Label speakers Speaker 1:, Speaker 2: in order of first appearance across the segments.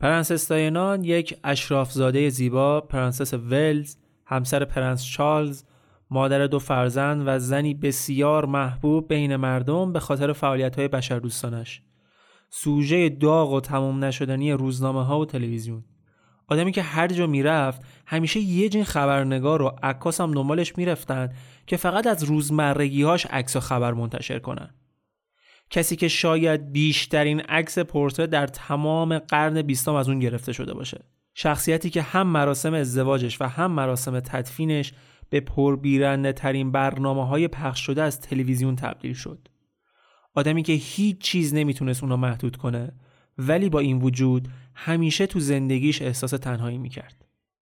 Speaker 1: پرنسس دایانا یک اشرافزاده زیبا، پرنسس ولز، همسر پرنس چارلز، مادر 2 فرزند و زنی بسیار محبوب بین مردم به خاطر فعالیت‌های بشردوستانش. سوژه داغ و تمام نشدنی روزنامه‌ها و تلویزیون. آدمی که هر جا میرفت همیشه یه جین خبرنگار و عکاس هم دنبالش میرفتن که فقط از روزمرگی‌هاش عکس و خبر منتشر کنن. کسی که شاید بیشترین عکس پورتره در تمام قرن 20 از اون گرفته شده باشه. شخصیتی که هم مراسم ازدواجش و هم مراسم تدفینش به پربیرنده ترین برنامه‌های پخش شده از تلویزیون تبدیل شد. آدمی که هیچ چیز نمیتونست اونو محدود کنه، ولی با این وجود همیشه تو زندگیش احساس تنهایی میکرد.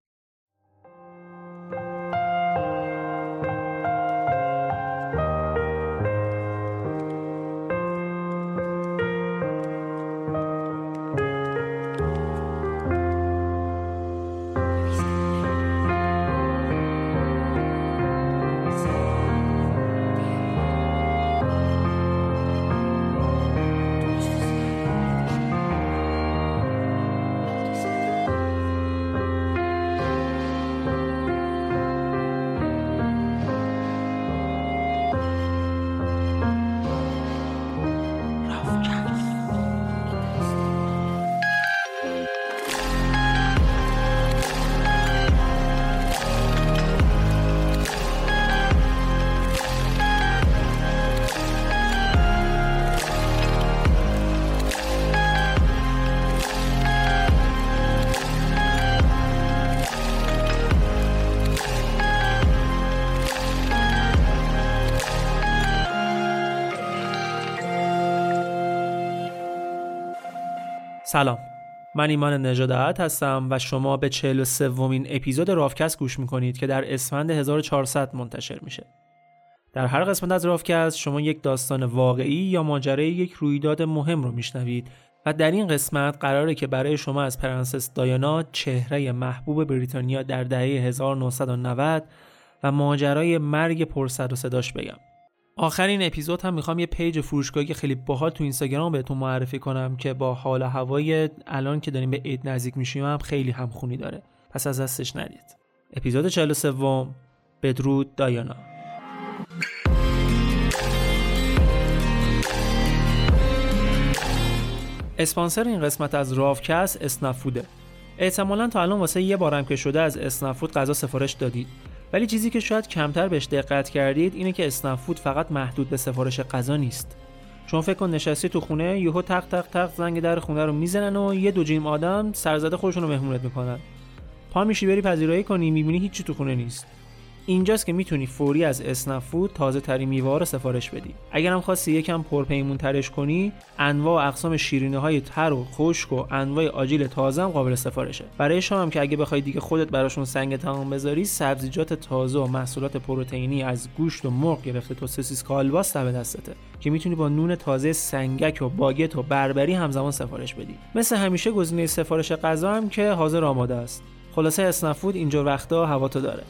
Speaker 1: سلام، من ایمان نژادعت هستم و شما به 43مین اپیزود رافکست گوش میکنید که در اسفند 1400 منتشر میشه. در هر قسمت از رافکست شما یک داستان واقعی یا ماجرای یک رویداد مهم رو میشنوید و در این قسمت قراره که برای شما از پرنسس دایانا، چهره محبوب بریتانیا در دهه 1990 و ماجرای مرگ پرسر و صداش بگم. آخرین اپیزود هم میخوام یه پیج فروشگاهی خیلی باحال تو اینستاگرام بهتون معرفی کنم که با حال و هوای الان که داریم به عید نزدیک میشیم هم خیلی همخونی داره، پس از دستش ندید. اپیزود 43 بدرود دایانا. اسپانسر این قسمت از رافکست اسنفوده. احتمالاً تا الان واسه یه بارم که شده از اسنفود غذا سفارش دادید، ولی چیزی که شاید کمتر بهش دقت کردید اینه که اسنفود فقط محدود به سفارش غذا نیست. چون فکر کن نشستی تو خونه، یهو تق تق تق زنگ در خونه رو میزنن و یه دو جیم آدم سرزده خودشون رو مهمونت میکنن. پا میشی بری پذیرایی کنی، میبینی هیچی تو خونه نیست. اینجاست که میتونی فوری از اسنفود تازه ترین میوه‌ها رو سفارش بدی. اگرم خواستی یکم پرپیمون ترش کنی، انواع و اقسام شیرینی‌های تر و خشک و انواع آجیل تازه هم قابل سفارشه. برای شام که اگه بخوای دیگه خودت براشون سنگ تمام بذاری، سبزیجات تازه و محصولات پروتئینی از گوشت و مرغ گرفته تا سوسیس کالباس دم دستته که میتونی با نون تازه سنگک و باگت و بربری همزمان سفارش بدی. مثل همیشه گزینه سفارش غذا هم که حاضر آماده است. خلاصه اسنفود اینجور وقتا هواتو داره.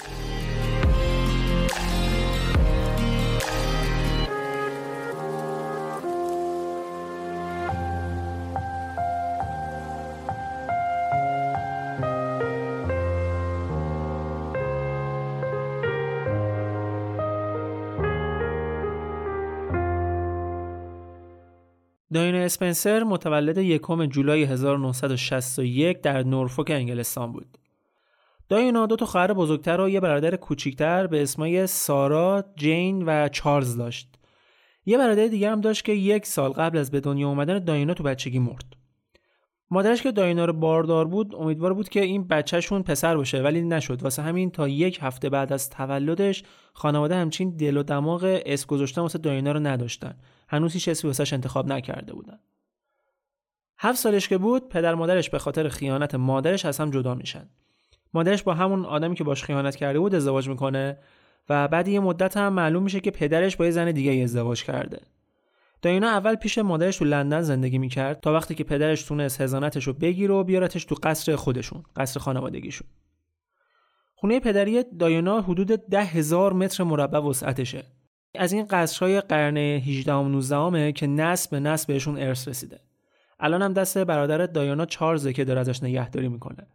Speaker 1: دایانا اسپنسر متولد 1 جولای 1961 در نورفوک انگلستان بود. دایانا 2 خواهر بزرگتر و یه برادر کوچیکتر به اسمای سارا، جین و چارلز داشت. یه برادر دیگه هم داشت که 1 سال قبل از به دنیا اومدن دایانا تو بچگی مرد. مادرش که دایانا رو باردار بود امیدوار بود که این بچه‌شون پسر باشه، ولی نشد. واسه همین تا 1 هفته بعد از تولدش خانواده همچین دل و دماغ اسم گذاشتن واسه دایانا رو نداشتن. هنوز هیچ اسمی واسش انتخاب نکرده بودن. 7 سالش که بود پدر مادرش به خاطر خیانت مادرش از هم جدا میشن. مادرش با همون آدمی که باش خیانت کرده بود ازدواج میکنه و بعد یه مدت هم معلوم میشه که پدرش با یه زن دیگه ازدواج کرده. دایانا اول پیش مادرش تو لندن زندگی میکرد تا وقتی که پدرش تونست حضانتش رو بگیره و بیارتش تو قصر خودشون، قصر خانوادگیشون. خونه پدری دایانا حدود 10,000 متر مربع وسعتشه. از این قصرهای قرن 18 و 19 که نسل به نسل بهشون ارث رسیده. الان هم دست برادر دایانا چارلزه که داره ازش نگهداری میکنه.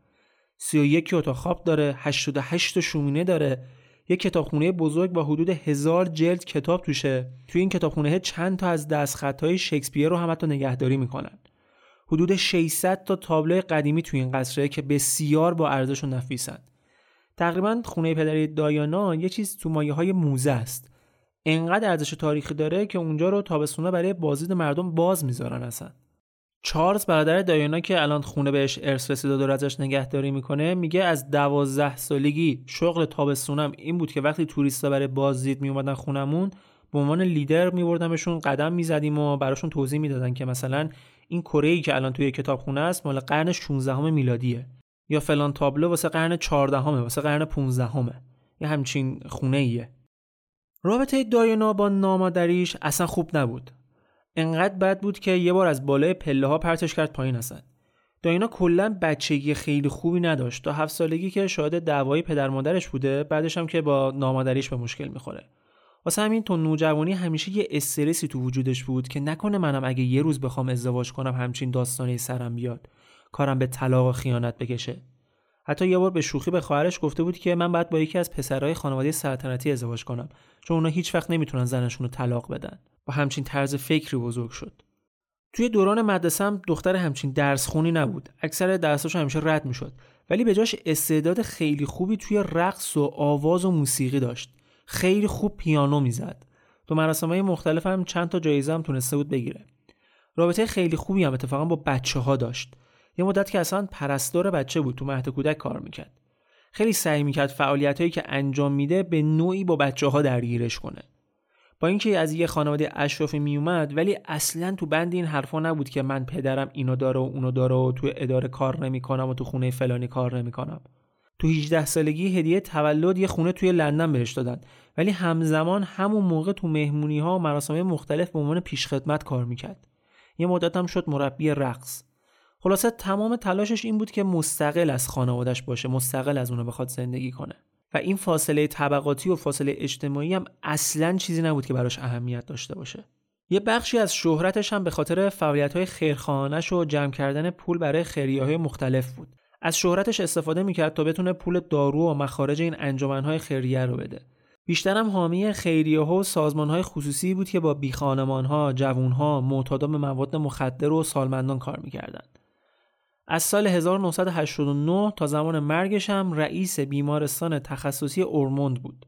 Speaker 1: 31 اتاق خواب داره، 88 شومینه داره، یک کتابخونه بزرگ با حدود 1000 جلد کتاب توشه. توی این کتابخونه چند تا از دستخطهای شکسپیر رو هم حتی نگهداری میکنن. حدود 600 تا تابلو قدیمی توی این قصره که بسیار با ارزش و نفیسن. تقریبا خونه پدری دایانا یه چیز تو مایه‌های موزه است. انقدر ارزش تاریخی داره که اونجا رو تابستونا برای بازدید مردم باز میذارن اصلا. چارلز برادر دایانا که الان خونه بهش ارث رسیده و ازش نگهداری میکنه، میگه از 12 سالگی شغل تابستونم این بود که وقتی توریستا برای بازدید میومدن خونمون، به عنوان لیدر میبردمشون، قدم میزدیم و براشون توضیح میدادن که مثلا این کره‌ای که الان توی کتابخونه است مال قرن 16 میلادیه، یا فلان تابلو واسه قرن 14 واسه قرن 15 یه همچین خونه‌ایه. رابطه دایانا با نامادریش اصلا خوب نبود. انقدر بد بود که یه بار از بالای پله‌ها پرتش کرد پایین. اصلا دایانا کلاً بچگی خیلی خوبی نداشت. تا 7 سالگی که شاهد دعوای پدر مادرش بوده، بعدش هم که با نامادریش به مشکل میخوره. واسه همین تو نوجوانی همیشه یه استرسی تو وجودش بود که نکنه منم اگه یه روز بخوام ازدواج کنم همچین داستانی سرم بیاد، کارم به طلاق و خیانت بکشه. حتی یه بار به شوخی به خواهرش گفته بود که من باید با یکی از پسرای خانواده سلطنتی ازدواج کنم، چون اونا هیچ وقت نمیتونن زنشون رو طلاق بدن. با همچین طرز فکری بزرگ شد. توی دوران مدرسه هم دختر همچین درس خونی نبود. اکثر درساشو همیشه رد میشد، ولی به جاش استعداد خیلی خوبی توی رقص و آواز و موسیقی داشت. خیلی خوب پیانو میزد. تو مراسم‌های مختلف هم چند تا جایزه هم تونسته بود بگیره. رابطه خیلی خوبی هم اتفاقا با بچه‌ها داشت. یه مدت که اصلا پرستار بچه بود، تو مهد کودک کار میکرد. خیلی سعی میکرد فعالیتایی که انجام میده به نوعی با بچه‌ها درگیرش کنه. با اینکه از یه خانواده اشرافی میومد، ولی اصلاً تو بند این حرفا نبود که من پدرم اینو داره و اونو داره و تو اداره کار نمیکنم و تو خونه فلانی کار نمیکنم. تو 18 سالگی هدیه تولد یه خونه توی لندن بهش دادن، ولی همزمان همون موقع تو مهمونی‌ها و مراسم‌های مختلف به عنوان پیشخدمت کار میکرد. یه مدت هم شد مربی رقص. خلاصه تمام تلاشش این بود که مستقل از خانواده‌اش باشه، مستقل از اونها بخواد زندگی کنه. و این فاصله طبقاتی و فاصله اجتماعی هم اصلاً چیزی نبود که براش اهمیت داشته باشه. یه بخشی از شهرتش هم به خاطر فعالیت‌های خیرخواهانه‌اش و جمع کردن پول برای خیریه‌های مختلف بود. از شهرتش استفاده می‌کرد تا بتونه پول دارو و مخارج این انجمن‌های خیریه رو بده. بیشتر هم حامی خیریه‌ها و سازمان‌های خصوصی بود که با بیخانمان‌ها، جوان‌ها، معتادان به مواد مخدر و سالمندان کار می‌کردند. از سال 1989 تا زمان مرگش هم رئیس بیمارستان تخصصی اورموند بود.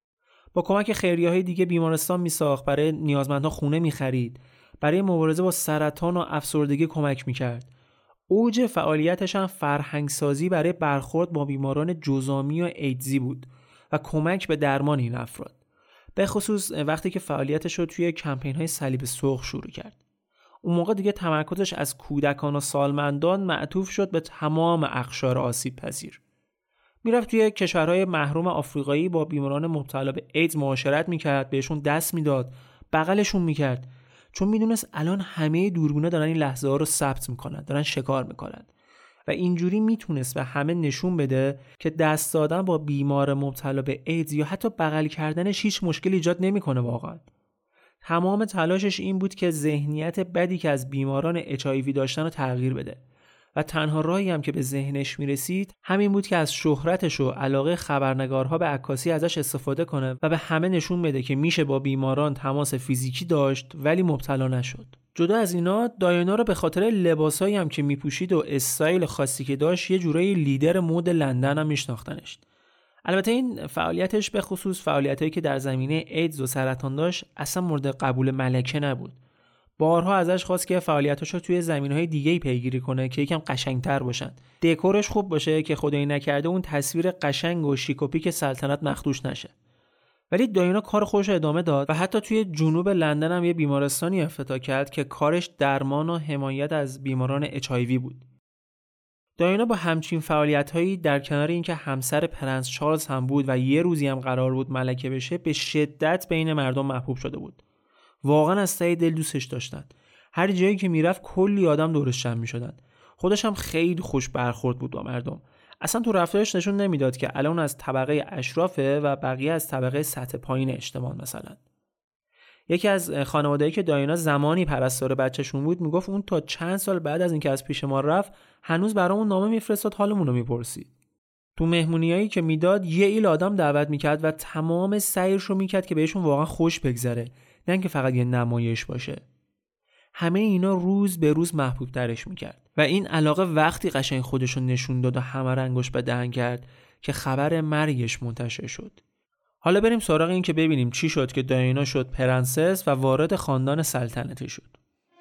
Speaker 1: با کمک خیریه‌های دیگه بیمارستان میساخت، برای نیازمندها خونه می‌خرید، برای مبارزه با سرطان و افسردگی کمک می‌کرد. اوج فعالیتش هم فرهنگسازی برای برخورد با بیماران جذامی و ایدزی بود و کمک به درمان این افراد. به خصوص وقتی که فعالیتش رو توی کمپین‌های صلیب سرخ شروع کرد. اون موقع دیگه تمرکزش از کودکان و سالمندان معطوف شد به تمام اقشار آسیب پذیر. میرفت توی کشورهای محروم آفریقایی با بیماران مبتلا به ایدز معاشرت میکرد، بهشون دست میداد، بغلشون میکرد، چون میدونست الان همه دوربینا دارن این لحظه ها رو ثبت میکنن، دارن شکار میکنن و اینجوری میتونست به همه نشون بده که دست دادن با بیمار مبتلا به ایدز یا حتی بغل کردنش هیچ مشکلی ایجاد نمیکنه. واقعا تمام تلاشش این بود که ذهنیت بدی که از بیماران HIV داشتن رو تغییر بده و تنها راهی هم که به ذهنش میرسید همین بود که از شهرتش و علاقه خبرنگارها به عکاسی ازش استفاده کنه و به همه نشون بده که میشه با بیماران تماس فیزیکی داشت ولی مبتلا نشد. جدا از اینا، دایانا رو به خاطر لباسایی هم که میپوشید و استایل خاصی که داشت یه جورایی لیدر مد لندن هم میشناختنش. البته این فعالیتش به خصوص فعالیتایی که در زمینه ایدز و سرطان داشت اصلا مورد قبول ملکه نبود. بارها ازش خواست که فعالیتاشو رو توی زمینه‌های دیگه‌ای پیگیری کنه که یکم قشنگتر باشن، دکورش خوب باشه که خدایی نکرده اون تصویر قشنگ و شیک و پیک سلطنت مخدوش نشه. ولی دایانا کار خودش رو ادامه داد و حتی توی جنوب لندن هم یه بیمارستانی افتتاح کرد که کارش درمان و حمایت از بیماران HIV بود. دایانا با همچین فعالیت‌هایی در کنار اینکه همسر پرنس چارلز هم بود و یه روزی هم قرار بود ملکه بشه، به شدت بین مردم محبوب شده بود. واقعا از ته دل دوستش داشتن. هر جایی که میرفت کلی آدم دورش جمع میشدن. خودش هم خیلی خوش برخورد بود با مردم. اصلا تو رفتارش نشون نمیداد که الان از طبقه اشرافه و بقیه از طبقه سطح پایین اجتماع مثلا. یکی از خانواده‌ای که دایانا زمانی پرستار بچه‌شون بود میگفت اون تا چند سال بعد از اینکه از پیش ما رفت هنوز برامون نامه میفرستاد، حالمون رو میپرسید. تو مهمونیایی که میداد یه ایل آدم دعوت میکرد و تمام سعیش رو میکرد که بهشون واقعا خوش بگذره، نه اینکه فقط یه نمایش باشه. همه اینا روز به روز محبوب ترش میکرد و این علاقه وقتی قشنگ خودشون نشون داد و همه رو انگشت به دهن کرد که خبر مرگش منتشر شد. حالا بریم سراغ این که ببینیم چی شد که دایانا شد پرنسس و وارد خاندان سلطنتی شد.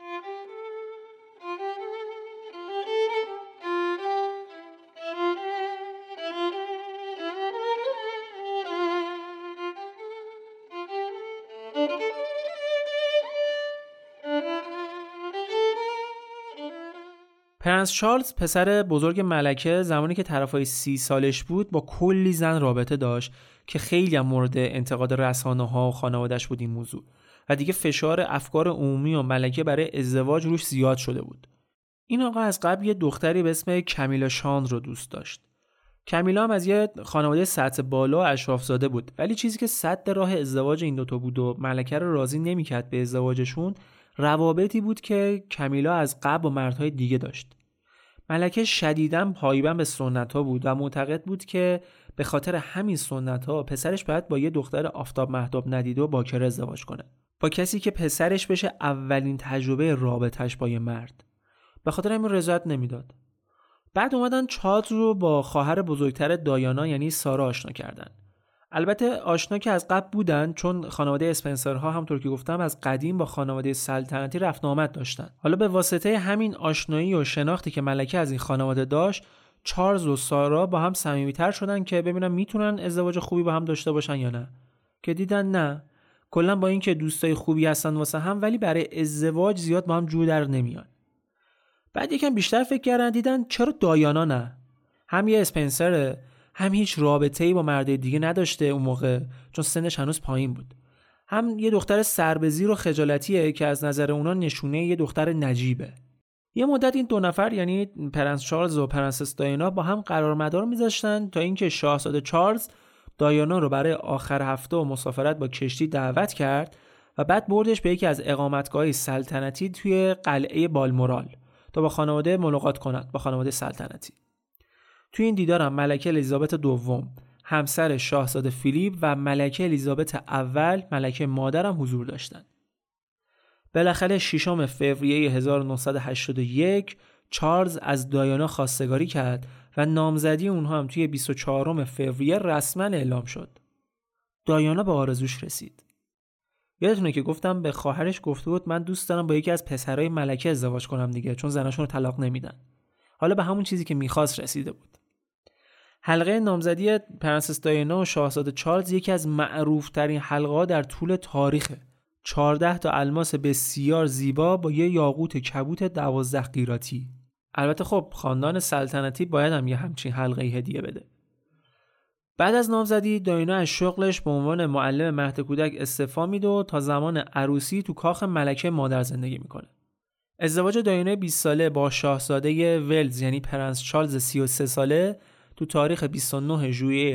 Speaker 1: پرنس چارلز پسر بزرگ ملکه زمانی که طرفای 30 سالش بود با کلی زن رابطه داشت که خیلی هم مورد انتقاد رسانه‌ها و خانواده‌اش بود این موضوع و دیگه فشار افکار عمومی و ملکه برای ازدواج روش زیاد شده بود. این آقا از قبل یه دختری به اسم کامیلا شاند رو دوست داشت. کامیلا هم از یه خانواده سطح بالا و اشراف‌زاده بود، ولی چیزی که سد راه ازدواج این دوتا بود و ملکه رو راضی نمی‌کرد به ازدواجشون روابطی بود که کامیلا از قبل با مردهای دیگه داشت. ملکه شدیداً پایبند به سنت‌ها بود و معتقد بود که به خاطر همین سنت‌ها پسرش باید با یه دختر آفتاب مهتاب ندیده و باکره ازدواج کنه، با کسی که پسرش بشه اولین تجربه رابطش با یه مرد. به خاطر همین رضایت نمیداد. بعد اومدن چارلز رو با خواهر بزرگتر دایانا یعنی سارا آشنا کردن. البته آشنا که از قبل بودن، چون خانواده اسپنسرها همونطور که گفتم از قدیم با خانواده سلطنتی رفت و آمد داشتن. حالا به واسطه همین آشنایی و شناختی که ملکه از این خانواده داشت، چارلز و سارا با هم صمیمیتر شدن که ببینن میتونن ازدواج خوبی با هم داشته باشن یا نه. که دیدن نه، کلا با اینکه دوستای خوبی هستن واسه هم، ولی برای ازدواج زیاد با هم جو در نمیان. بعد یکم بیشتر فکر کردن، دیدن چرا دایانا نه؟ هم یه اسپنسره، هم هیچ رابطه‌ای با مرد دیگه نداشته اون موقع چون سنش هنوز پایین بود. هم یه دختر سربزیر و خجالتیه که از نظر اونا نشونه یه دختر نجیبه. یه مدت این دو نفر یعنی پرنس چارلز و پرنسس دایانا با هم قرار مدار میذاشتن تا اینکه شاهزاده چارلز دایانا رو برای آخر هفته و مسافرت با کشتی دعوت کرد و بعد بردش به یکی از اقامتگاه‌های سلطنتی توی قلعه بالمورال تا با خانواده ملاقات کند، با خانواده سلطنتی. توی این دیدار هم ملکه الیزابت دوم، همسر شاهزاده فیلیپ و ملکه الیزابت اول، ملکه مادرم حضور داشتند. بالاخره 6 فوریه 1981 چارلز از دایانا خواستگاری کرد و نامزدی اونها هم توی 24 فوریه رسما اعلام شد. دایانا به آرزوش رسید. یادتونه که گفتم به خواهرش گفته بود من دوست دارم با یکی از پسرای ملکه ازدواج کنم دیگه، چون زناشون رو طلاق نمیدن. حالا به همون چیزی که میخواست رسیده بود. حلقه نامزدی پرنسس دایانا و شاهزاده چارلز یکی از معروف‌ترین حلقه‌ها در طول تاریخه. 14 تا الماس بسیار زیبا با یه یاقوت کبوت 12 قیراطی. البته خب خاندان سلطنتی باید هم یه همچین حلقه‌ای هدیه بده. بعد از نامزدی دایانا از شغلش به عنوان معلم مهد کودک استعفا میده و تا زمان عروسی تو کاخ ملکه مادر زندگی میکنه. ازدواج دایانا 20 ساله با شاهزاده ولز یعنی پرنس چارلز 33 ساله تو تاریخ 29 ژوئیه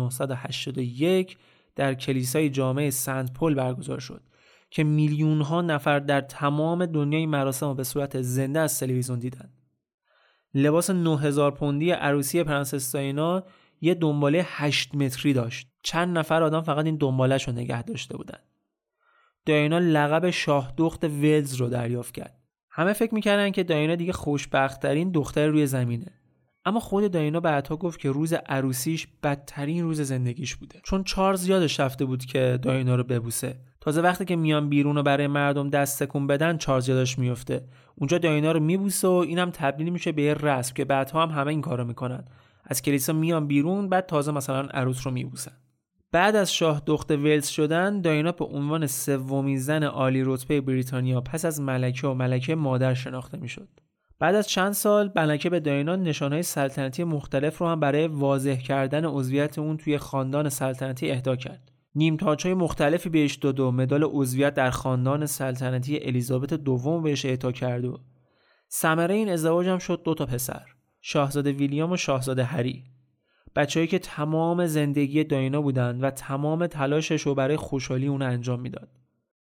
Speaker 1: 1981 در کلیسای جامع سنت پل برگزار شد که میلیون‌ها نفر در تمام دنیای مراسم به صورت زنده از تلویزیون دیدن. لباس 9000 پوندی عروسی پرنسس دایانا یه دنباله 8 متری داشت. چند نفر آدم فقط این دنباله‌شو نگه داشته بودن. دایانا لقب شاه دخت ولز رو دریافت کرد. همه فکر می‌کردن که دایانا دیگه خوشبخت‌ترین دختر روی زمینه. اما خود دایانا بعدها گفت که روز عروسیش بدترین روز زندگیش بوده، چون چارلز یادش رفته بود که دایانا رو ببوسه. تازه وقتی که میان بیرون و برای مردم دست تکون بدن چارلز یادش میفته. اونجا دایانا رو میبوسه و اینم تبدیل میشه به یه رسم که بعدها هم همه این کارو میکنن. از کلیسا میان بیرون، بعد تازه مثلا عروس رو میبوسن. بعد از شاه دخت ولز شدن، دایانا به عنوان سومین زن عالی رتبه بریتانیا پس از ملکه و ملکه مادر شناخته میشد. بعد از چند سال ملکه به دایانا نشانهای سلطنتی مختلف رو هم برای واضح کردن عضویت اون توی خاندان سلطنتی اهدا کرد. نیمتاج‌های مختلفی بهش داد و مدال عضویت در خاندان سلطنتی الیزابت دوم بهش اعطا کرد و ثمره این ازدواج هم شد 2 پسر، شاهزاده ویلیام و شاهزاده هری. بچه‌ای که تمام زندگی دایانا بودن و تمام تلاشش رو برای خوشحالی اون انجام میداد.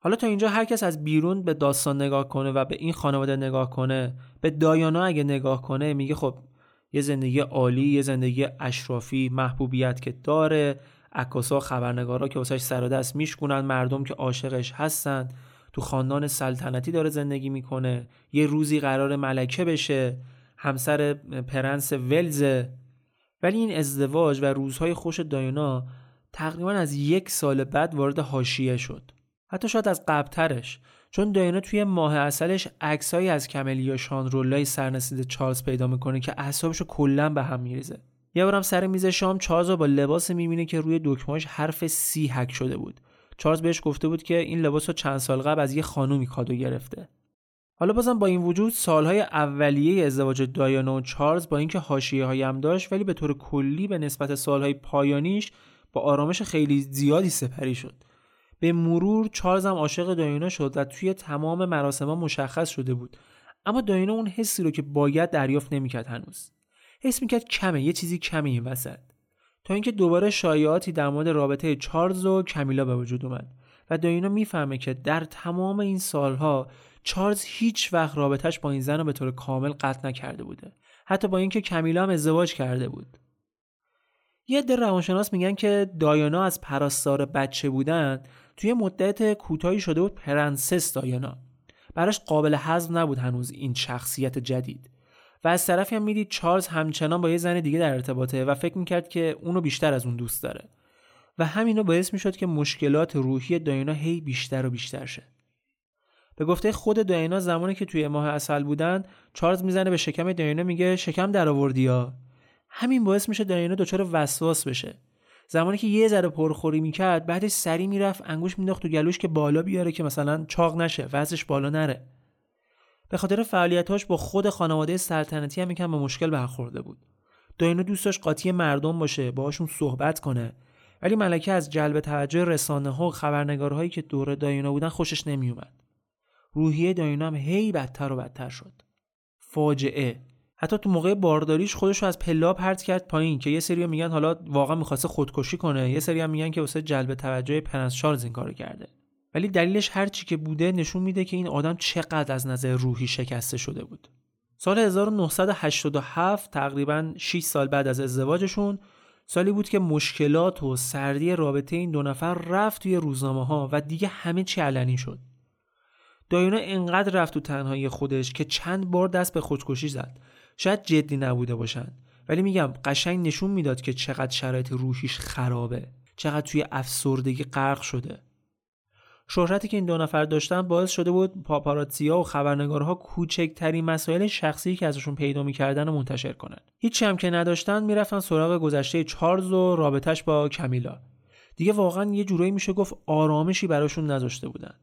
Speaker 1: حالا تا اینجا هر کس از بیرون به داستان نگاه کنه و به این خانواده نگاه کنه، به دایانا اگه نگاه کنه، میگه خب یه زندگی عالی، یه زندگی اشرافی، محبوبیت که داره، عکاسا، خبرنگارا که واسش سر و دست میشکنن، مردم که عاشقش هستن، تو خاندان سلطنتی داره زندگی میکنه، یه روزی قرار ملکه بشه، همسر پرنس ولز. ولی این ازدواج و روزهای خوش دایانا تقریبا از 1 سال بعد وارد حاشیه شد. حتی شاید از قبل‌ترش، چون دایانا توی ماه عسلش عکسایی از کملیا شانرولای سرنسید چارلز پیدا میکنه که اعصابشو کلا به هم میریزه. یه بارم سر میز شام چارلز رو با لباس میبینه که روی دکمه‌اش حرف C حک شده بود. چارلز بهش گفته بود که این لباس رو چند سال قبل از یه خانومی کادو گرفته. حالا بازم با این وجود سالهای اولیه ازدواج دایانا و چارلز با اینکه حاشیه‌هایی هم داشت، ولی به طور کلی به نسبت سالهای پایانیش با آرامش خیلی زیادی سپری شد. به مرور چارلز هم عاشق دایانا شد و توی تمام مراسم‌ها مشخص شده بود، اما دایانا اون حسی رو که باید دریافت نمی‌کرد. هنوز حس می‌کرد کمه، یه چیزی کمه این وسط. تا اینکه دوباره شایعاتی در مورد رابطه چارلز و کمیلا به وجود اومد و دایانا میفهمه که در تمام این سالها چارلز هیچ وقت رابطش با این زن رو به طور کامل قطع نکرده بوده، حتی با اینکه کمیلا هم ازدواج کرده بود. یه عده روانشناس میگن که دایانا از پرستار بچه بودن توی مدت کوتاهی شده بود پرنسس دایانا. براش قابل هضم نبود هنوز این شخصیت جدید. و از طرفی هم میدید چارلز همچنان با یه زن دیگه در ارتباطه و فکر میکرد که اونو بیشتر از اون دوست داره. و همینا باعث میشد که مشکلات روحی دایانا هی بیشتر و بیشتر شه. به گفته خود دایانا زمانی که توی ماه عسل بودن، چارلز میزنه به شکم دایانا، میگه شکم در آوردیا. همین باعث میشه دایانا دچار وسواس بشه. زمانی که یه ذره پرخوری میکرد، بعدش سری میرفت انگوش مینداخت تو گلوش که بالا بیاره که مثلا چاق نشه، وزنش بالا نره. به خاطر فعالیتاش با خود خانواده سلطنتی هم یکم به مشکل برخورده بود. دایانا دوست داشت قاطی مردم باشه، باهاشون صحبت کنه، ولی ملکه از جلب توجه رسانه‌ها و خبرنگارهایی که دور دایانا بودن خوشش نمیومد. روحیه دایانا هم هی بدتر و بدتر شد. فاجعه. حتی تو موقع بارداریش خودش رو از پلا پرت کرد پایین که یه سری میگن حالا واقعا می‌خواسته خودکشی کنه، یه سری هم میگن که واسه جلب توجه پرنس چارلز این کارو کرده. ولی دلیلش هر چی که بوده نشون میده که این آدم چقدر از نظر روحی شکسته شده بود. سال 1987 تقریباً 6 سال بعد از ازدواجشون، سالی بود که مشکلات و سردی رابطه این دو نفر رفت توی روزنامه‌ها و دیگه همه چی علنی شد. دایانا انقدر رفت تو تنهایی خودش که چند بار دست به خودکشی زد. شاید جدی نبوده باشن، ولی میگم قشنگ نشون میداد که چقدر شرایط روحیش خرابه، چقدر توی افسردگی غرق شده. شهرتی که این دو نفر داشتن باعث شده بود پاپاراتزیا و خبرنگارها کوچکترین مسائل شخصی که ازشون پیدا می‌کردن رو منتشر کنن. هیچ هم که نداشتن میرفتن سراغ گذشته چارلز و رابطش با کمیلا. دیگه واقعا یه جورایی میشه گفت آرامشی براشون نذاشته بودن.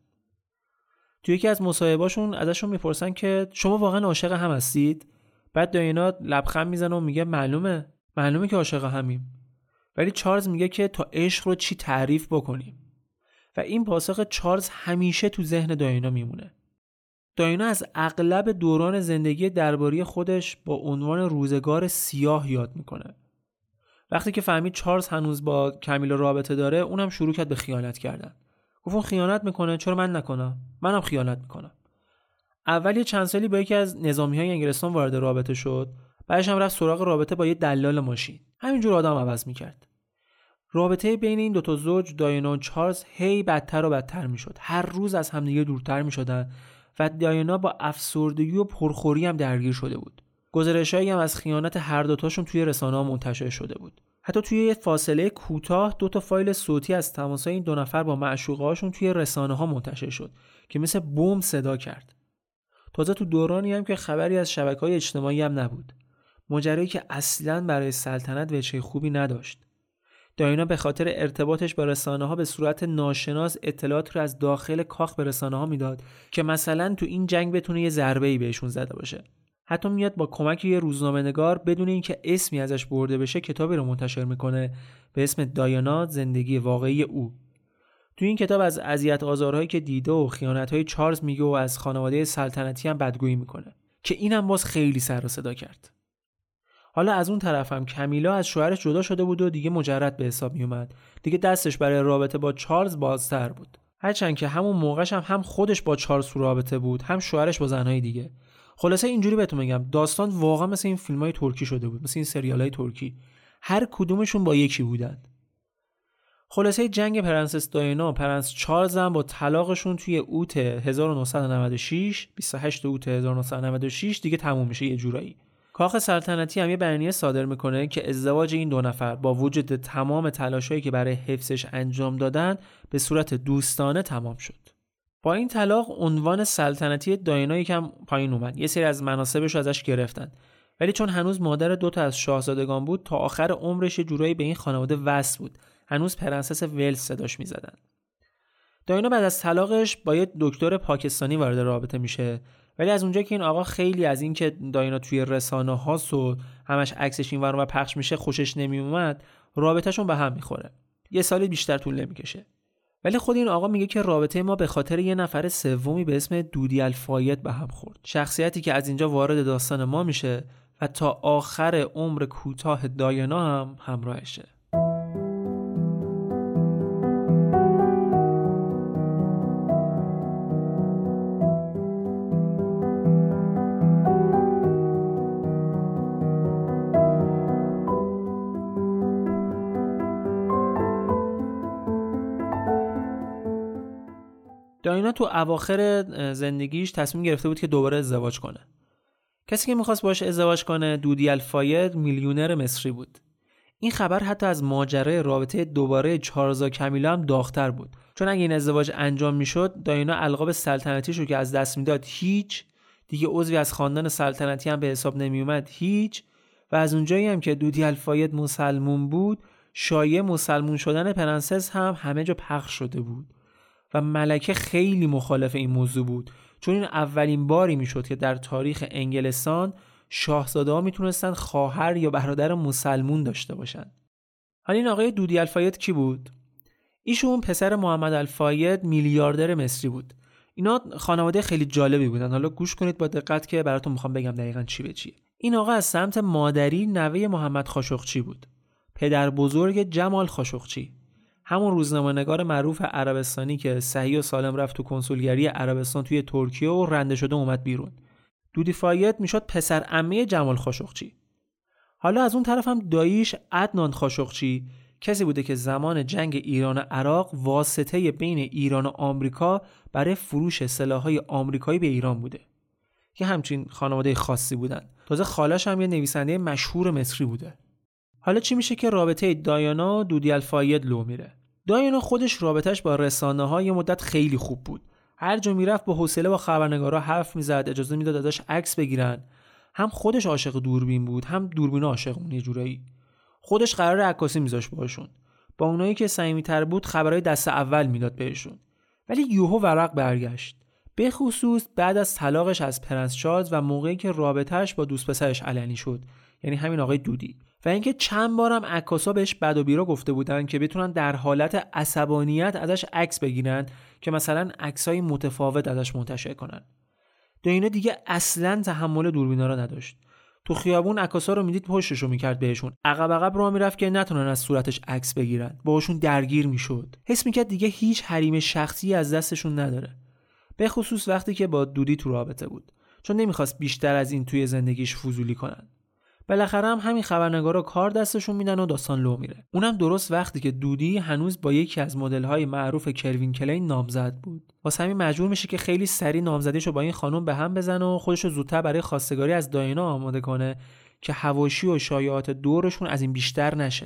Speaker 1: توی یکی از مصاحبه‌هاشون ازشون میپرسن که شما واقعا عاشق هم هستید؟ بعد دایانا لبخند میزنه و میگه معلومه که عاشق همیم. ولی چارلز میگه که تا عشق رو چی تعریف بکنیم. و این پاسخ چارلز همیشه تو ذهن دایانا میمونه. دایانا از اغلب دوران زندگی درباری خودش با عنوان روزگار سیاه یاد میکنه. وقتی که فهمید چارلز هنوز با کمیلا رابطه داره، اونم شروع کرد به خیانت کردن. گفت اون خیانت میکنه، چرا من نکنم؟ منم خیانت میکنم. اول یه چند سالی با یکی از نظامی‌های انگلستان وارد رابطه شد، بعدش هم رفت سراغ رابطه با یه دلال ماشین. همینجور آدم عوض میکرد. رابطه بین این دوتا زوج، دایانا و چارلز، هی بدتر و بدتر میشد. هر روز از همدیگه دورتر میشدن و دایانا با افسردگی و پرخوری هم درگیر شده بود. گزارشایی هم از خیانت هر دوتاشون توی رسانه‌ها منتشر شده بود. حتی توی یه فاصله کوتاه 2 تا فایل صوتی از تماسای این دو نفر با معشوقه‌هاشون توی رسانه‌ها منتشر شد که مثل بمب صدا کرد. تازه تو دورانی هم که خبری از شبکه‌های اجتماعی هم نبود. ماجرایی که اصلاً برای سلطنت وجه خوبی نداشت. دایانا به خاطر ارتباطش با رسانه‌ها به صورت ناشناس اطلاعات رو از داخل کاخ به رسانه‌ها میداد که مثلا تو این جنگ بتونه یه ضربه‌ای بهشون زده باشه. حتی میاد با کمک یه روزنامه‌نگار بدون اینکه اسمی ازش برده بشه کتابی رو منتشر میکنه به اسم دایانا، زندگی واقعی او. تو این کتاب از اذیت آزارهایی که دیده و خیانت‌های چارلز میگه و از خانواده سلطنتی هم بدگویی میکنه که اینم باز خیلی سر و صدا کرد. حالا از اون طرف هم کمیلا از شوهرش جدا شده بود و دیگه مجرد به حساب می اومد. دیگه دستش برای رابطه با چارلز بازتر بود. هرچند که همون موقعش هم خودش با چارلز رابطه بود، هم شوهرش با زنهای دیگه. خلاصه اینجوری بهتون میگم داستان واقعا مثل این فیلم‌های ترکی شده بود، مثل این سریال‌های ترکی، هر کدومشون با یکی بودن. خلاصه جنگ پرنسس دایانا و پرنس چارلز هم با طلاقشون توی اوت 1996 28 اوت 1996 دیگه تموم میشه. یه جورایی کاخ سلطنتی هم یه بیانیه صادر میکنه که ازدواج این دو نفر با وجود تمام تلاشایی که برای حفظش انجام دادن به صورت دوستانه تمام شد. با این طلاق عنوان سلطنتی دایانا یکم پایین اومد، یه سری از مناصبش رو ازش گرفتن، ولی چون هنوز مادر دوتا از شاهزادگان بود تا آخر عمرش یه جورایی به این خانواده وصل بود، هنوز پرنسس ولز صداش میزدن. دایانا بعد از طلاقش با یه دکتر پاکستانی وارد رابطه میشه، ولی از اونجا که این آقا خیلی از این که دایانا توی رسانه هاست و همش عکسش این ور اون ور پخش میشه خوشش نمیومد، رابطهشون به هم میخوره. یه سال بیشتر طول نمیکشه. ولی خود این آقا میگه که رابطه ما به خاطر یه نفر سومی به اسم دودی الفاید به هم خورد. شخصیتی که از اینجا وارد داستان ما میشه و تا آخر عمر کوتاه دایانا هم همراهشه. دایانا تو اواخر زندگیش تصمیم گرفته بود که دوباره ازدواج کنه. کسی که میخواست باش ازدواج کنه دودی الفاید میلیونر مصری بود. این خبر حتی از ماجرای رابطه دوباره چارلز و کمیلا هم داغ‌تر بود، چون اگه این ازدواج انجام میشد دایانا القاب سلطنتیش رو که از دست میداد هیچ، دیگه عضوی از خاندان سلطنتی هم به حساب نمیومد هیچ، و از اونجایی هم که دودی الفاید مسلمون بود شایعه مسلمون شدن پرنسس هم همه جا پخش شده بود و ملکه خیلی مخالف این موضوع بود، چون این اولین باری میشد که در تاریخ انگلستان شاهزاده‌ها میتونستن خواهر یا برادر مسلمون داشته باشن. حالا این آقای دودی الفاید کی بود؟ ایشون پسر محمد الفاید میلیاردر مصری بود. اینا خانواده خیلی جالبی بودن. حالا گوش کنید با دقت که براتون میخوام بگم دقیقاً چی به چیه. این آقا از سمت مادری نوه محمد خاشقچی بود، پدر بزرگ جمال خاشقچی، همون روزنامه‌نگار معروف عربستانی که صحیح و سالم رفت تو کنسولگری عربستان توی ترکیه و رنده شده اومد بیرون. دودی فاید میشد پسر عمه جمال خاشقچی. حالا از اون طرف هم داییش عدنان خاشقچی کسی بوده که زمان جنگ ایران و عراق واسطه بین ایران و آمریکا برای فروش سلاح‌های آمریکایی به ایران بوده. که همچین خانواده خاصی بودن. تازه خالش هم یه نویسنده مشهور مصری بوده. حالا چی میشه که رابطه دایانا و دودی الفاید لو میره؟ دایانا خودش رابطش با رسانه‌ها یه مدت خیلی خوب بود. هر جا میرفت با حوصله با خبرنگارا حرف میزد، اجازه میداد ازش عکس بگیرن. هم خودش عاشق دوربین بود، هم دوربینا عاشق اون یه جورایی. خودش قرار عکاسی میذاشت باهاشون. با اونایی که صمیمی‌تر بود خبرای دست اول میداد بهشون. ولی یوهو ورق برگشت. به خصوص بعد از طلاقش از پرنس چارلز و موقعی که رابطه‌اش با دوست پسرش علنی شد، یعنی همین آقای دودی. و اینکه چند بارم عکاسا بهش بد و بیرا گفته بودن که بتونن در حالت عصبانیت ازش عکس بگیرن که مثلا عکسای متفاوت ازش منتشر کنن. دایانا دیگه اصلاً تحمل دوربینا رو نداشت. تو خیابون عکاسا رو میدید پشتشو میکرد بهشون، عقب عقب راه میرفت که نتونن از صورتش عکس بگیرن، باهاشون درگیر میشد. حس میکرد دیگه هیچ حریم شخصی از دستشون نداره، به خصوص وقتی که با دودی تو رابطه بود، چون نمیخواست بیشتر از این توی زندگیش فضولی کنن. بالاخره هم همین خبرنگارا کار دستشون میدن و داستان لو میره. اونم درست وقتی که دودی هنوز با یکی از مدل‌های معروف کلوین کلین نامزد بود. واسه همین مجبور میشه که خیلی سریع نامزدیشو با این خانم به هم بزنه و خودشو زودتر برای خواستگاری از دایانا آماده کنه که حواشی و شایعات دورشون از این بیشتر نشه.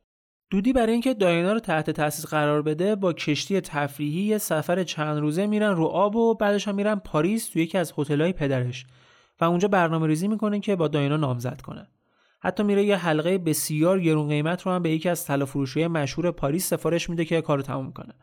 Speaker 1: دودی برای اینکه دایانا رو تحت تاثیر قرار بده با کشتی تفریحی یه سفر چند روزه میرن رو آب و بعدش هم میرن پاریس تو یکی از هتل‌های پدرش و اونجا برنامه‌ریزی میکنه که با دایانا نامزد کنه. حتی میره یه حلقه بسیار گرون قیمت رو هم به یکی از طلافروشی‌های مشهور پاریس سفارش میده که کارو تموم کنه.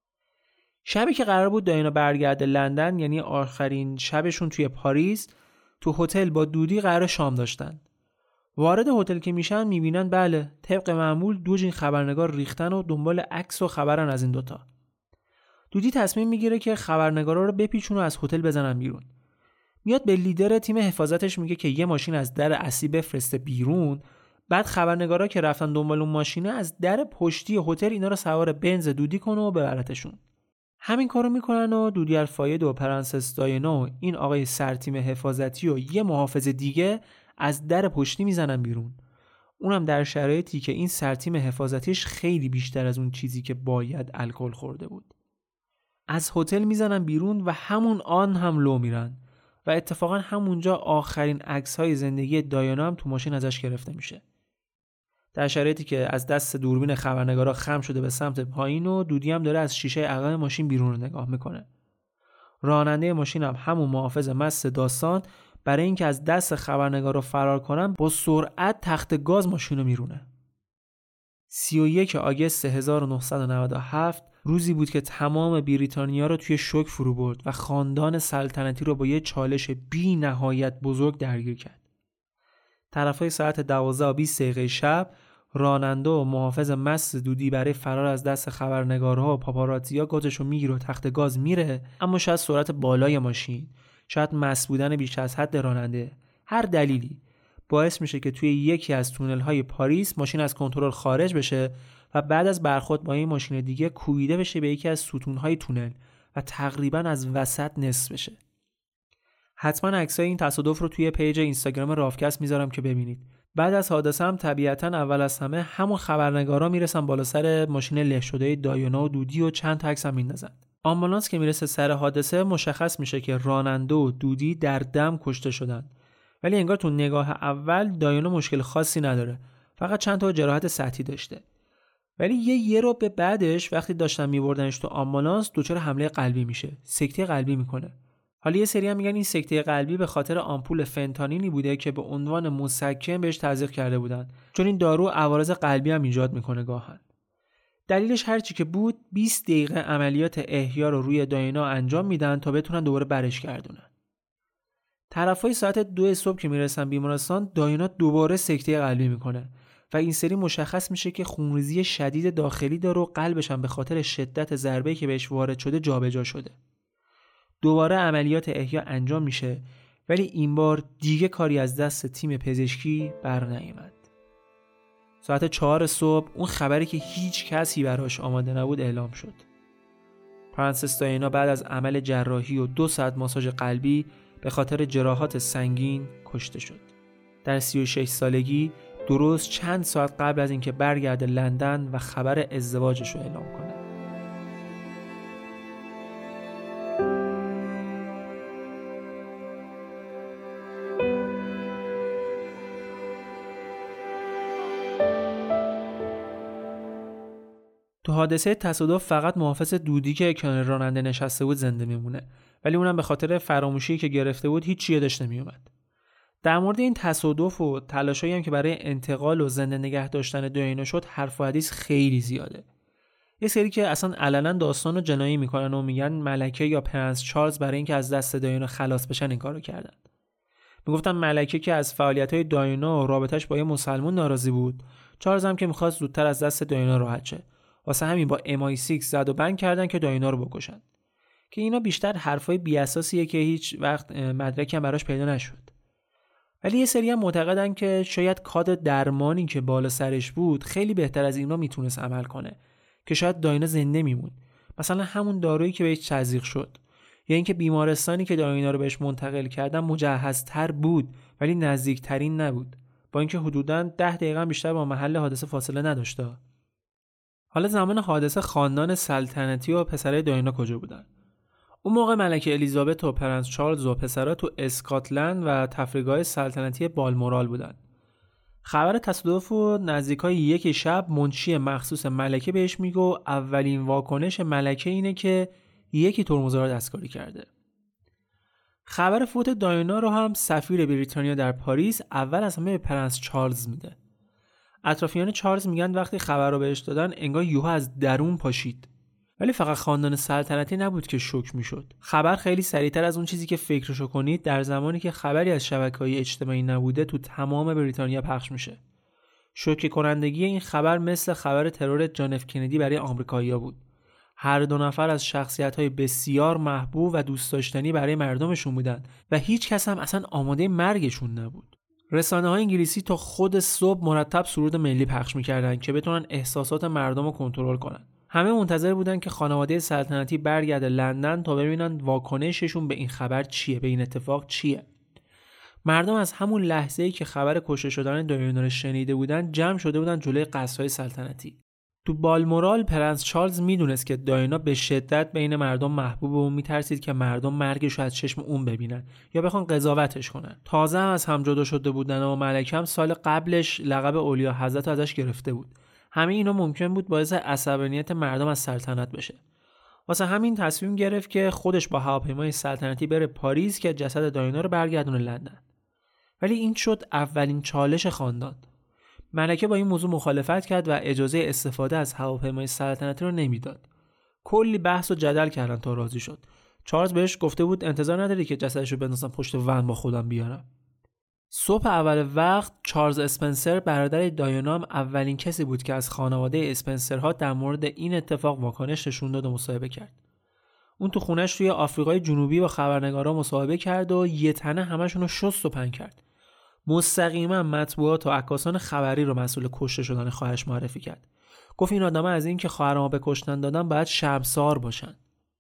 Speaker 1: شبی که قرار بود دایانا برگرده لندن، یعنی آخرین شبشون توی پاریس، تو هتل با دودی قرار شام داشتن. وارد هتل که میشن میبینن بله طبق معمول دو جین خبرنگار ریختن و دنبال عکس و خبرن از این دوتا. دودی تصمیم میگیره که خبرنگارا رو بپیچونه از هتل بزنن بیرون. میاد به لیدر تیم حفاظتش میگه که یه ماشین از در اصلی بفرسته بیرون، بعد خبرنگارا که رفتن دنبال اون ماشینه از در پشتی هتل اینا رو سوار بنز دودی کنه و ببرتشون. همین کارو میکنن و دودی الفاید و پرنسس دایانا و این آقای سرتیم حفاظتی و یه محافظ دیگه از در پشتی میزنن بیرون. اونم در شرایطی که این سرتیم حفاظتیش خیلی بیشتر از اون چیزی که باید الکل خورده بود. از هتل میزنن بیرون و همون آن هم لو میرن و اتفاقا همونجا آخرین عکس‌های زندگی دایانا هم تو ماشین ازش گرفته میشه. در شرایطی که از دست دوربین خبرنگارا خم شده به سمت پایین و دودی هم داره از شیشه عقب ماشین بیرون رو نگاه میکنه. راننده ماشین هم همون محافظ مست داستان برای اینکه از دست خبرنگارا فرار کنن با سرعت تخت گاز ماشین رو میرونه. 31 آگوست 1997 روزی بود که تمام بریتانیا رو توی شوک فرو برد و خاندان سلطنتی رو با یه چالش بی نهایت بزرگ درگیر کرد. طرفای ساعت 12:20 شب راننده و محافظ مست دودی برای فرار از دست خبرنگارها و پاپاراتزیا گازشو میگیره و تخت گاز میره، اما شاید سرعت بالای ماشین، شاید مست بودن بیش از حد راننده، هر دلیلی باعث میشه که توی یکی از تونل‌های پاریس ماشین از کنترل خارج بشه و بعد از برخورد با این ماشین دیگه کوبیده بشه به یکی از ستون‌های تونل و تقریباً از وسط نصف بشه. حتما عکسای این تصادف رو توی پیج اینستاگرام رافکست میذارم که ببینید. بعد از حادثه هم طبیعتاً اول از همه همون خبرنگارا میرسن بالا سر ماشین له شده دایانا و دودی و چند تا عکس هم میندازن. آمبولانس که میرسه سر حادثه مشخص میشه که راننده و دودی در دم کشته شدن. ولی انگار تو نگاه اول دایانا مشکل خاصی نداره. فقط چند تا جراحت سطحی داشته. ولی یه رو به بعدش وقتی داشتن میبردنش تو آمبولانس دچار حمله قلبی میشه. سکته قلبی میکنه. حالا یه سری هم میگن این سکته قلبی به خاطر آمپول فنتانیلی بوده که به عنوان مسکن بهش تزریق کرده بودن، چون این دارو عوارض قلبی هم ایجاد میکنه گاهن. دلیلش هرچی که بود 20 دقیقه عملیات احیا رو روی دایانا انجام میدن تا بتونن دوباره برش گردونن. طرفای ساعت 2 صبح که میرسن بیمارستان دایانا دوباره سکته قلبی میکنه و این سری مشخص میشه که خونریزی شدید داخلی داره و قلبش هم به خاطر شدت ضربه‌ای که بهش وارد شده جابجا شده. دوباره عملیات احیا انجام میشه ولی این بار دیگه کاری از دست تیم پزشکی بر نیامد. ساعت 4 صبح اون خبری که هیچ کسی براش آماده نبود اعلام شد. پرنسس دایانا بعد از عمل جراحی و 2 ساعت ماساژ قلبی به خاطر جراحات سنگین کشته شد. در 36 سالگی درست چند ساعت قبل از اینکه برگرده لندن و خبر ازدواجش رو اعلام کنه. تو حادثه تصادف فقط محافظ دودی که کنار راننده نشسته بود زنده میمونه، ولی اونم به خاطر فراموشی که گرفته بود هیچ چیزی یادش نمیومد. در مورد این تصادف و تلاشایی هم که برای انتقال و زنده نگه داشتن دایانا شد حرف و حدیث خیلی زیاده. یه سری که اصلا علنا داستان رو جنایی میکنن و میگن ملکه یا پرنس چارلز برای اینکه از دست دایانا خلاص بشن این کارو کردن. میگفتن ملکه که از فعالیت‌های دایانا و رابطش با یه مسلمان ناراضی بود، چارلز هم که می‌خواست زودتر از دست دایانا راحت شه. واسه همین با MI6 زد و بند کردن که دایانا رو بکشن. که اینا بیشتر حرفای بی‌اساسیه که هیچ وقت مدرکی هم براش پیدا نشد. ولی یه سری هم معتقدن که شاید کاد درمانی که بالا سرش بود خیلی بهتر از اینا میتونست عمل کنه که شاید دایانا زنده میمون. مثلا همون دارویی که بهش تزریق شد یا اینکه بیمارستانی که دایانا رو بهش منتقل کردن مجهزتر بود ولی نزدیکترین نبود، با اینکه حدوداً 10 دقیقه بیشتر با محل حادثه فاصله نداشته. حالا زمان حادثه خاندان سلطنتی و پسرای دایانا کجا بودن؟ اون موقع ملکه الیزابت و پرنس چارلز و پسرا تو اسکاتلند و تفریحگاه سلطنتی بالمورال بودن. خبر تصادف و نزدیکای یک شب منشی مخصوص ملکه بهش میگه اولین واکنش ملکه اینه که یکی ترمز را دستکاری کرده. خبر فوت دایانا رو هم سفیر بریتانیا در پاریس اول از همه به پرنس چارلز میده. اطرافیان چارلز میگن وقتی خبر رو بهش دادن انگار یوها از درون پاشید. ولی فقط خاندان سلطنتی نبود که شوک میشد. خبر خیلی سریعتر از اون چیزی که فکرشو کنید در زمانی که خبری از شبکه‌های اجتماعی نبوده تو تمام بریتانیا پخش میشه. شوکه کنندگی این خبر مثل خبر ترور جان اف کندی برای آمریکایی‌ها بود. هر دو نفر از شخصیت‌های بسیار محبوب و دوست داشتنی برای مردمشون بودن و هیچ کس هم اصلا آماده مرگشون نبود. رسانه‌های انگلیسی تا خود صبح مرتب سرود ملی پخش می‌کردن که بتونن احساسات مردم رو کنترل کنن. همه منتظر بودن که خانواده سلطنتی برگرده لندن تا ببینن واکنششون به این خبر چیه، به این اتفاق چیه. مردم از همون لحظه‌ای که خبر کشته شدن دایانا رو شنیده بودن جمع شده بودن جلوی قصرهای سلطنتی. تو بالمورال پرنس چارلز میدونست که دایانا به شدت بین مردم محبوبه و میترسید که مردم مرگش رو از چشم اون ببینن یا بخوان قضاوتش کنن. تازه هم از هم جدا شده بودن و ملکه هم سال قبلش لقب اولیا حضرت ازش گرفته بود. همه اینا ممکن بود باعث عصبانیت مردم از سلطنت بشه. واسه همین تصمیم گرفت که خودش با هواپیمای سلطنتی بره پاریس که جسد دایانا رو برگردونه لندن. ولی این شد اولین چالش خاندان. ملکه با این موضوع مخالفت کرد و اجازه استفاده از هواپیمای سلطنتی رو نمیداد. کلی بحث و جدل کردن تا راضی شد. چارلز بهش گفته بود انتظار نداری که جسدش رو بندازم پشت ون با خودم بیارم. صبح اول وقت چارلز اسپنسر برادر دایانا هم اولین کسی بود که از خانواده اسپنسرها در مورد این اتفاق واکنش نشون داد و مصاحبه کرد. اون تو خونش توی آفریقای جنوبی با خبرنگارا مصاحبه کرد و یه تنه همشون رو شست و پن کرد. مستقیما مطبوعات و عکاسان خبری رو مسئول کشته شدن خواهرش معرفی کرد. گفت این آدما از این که خواهرمو به کشتن دادن باید شرمسار باشن.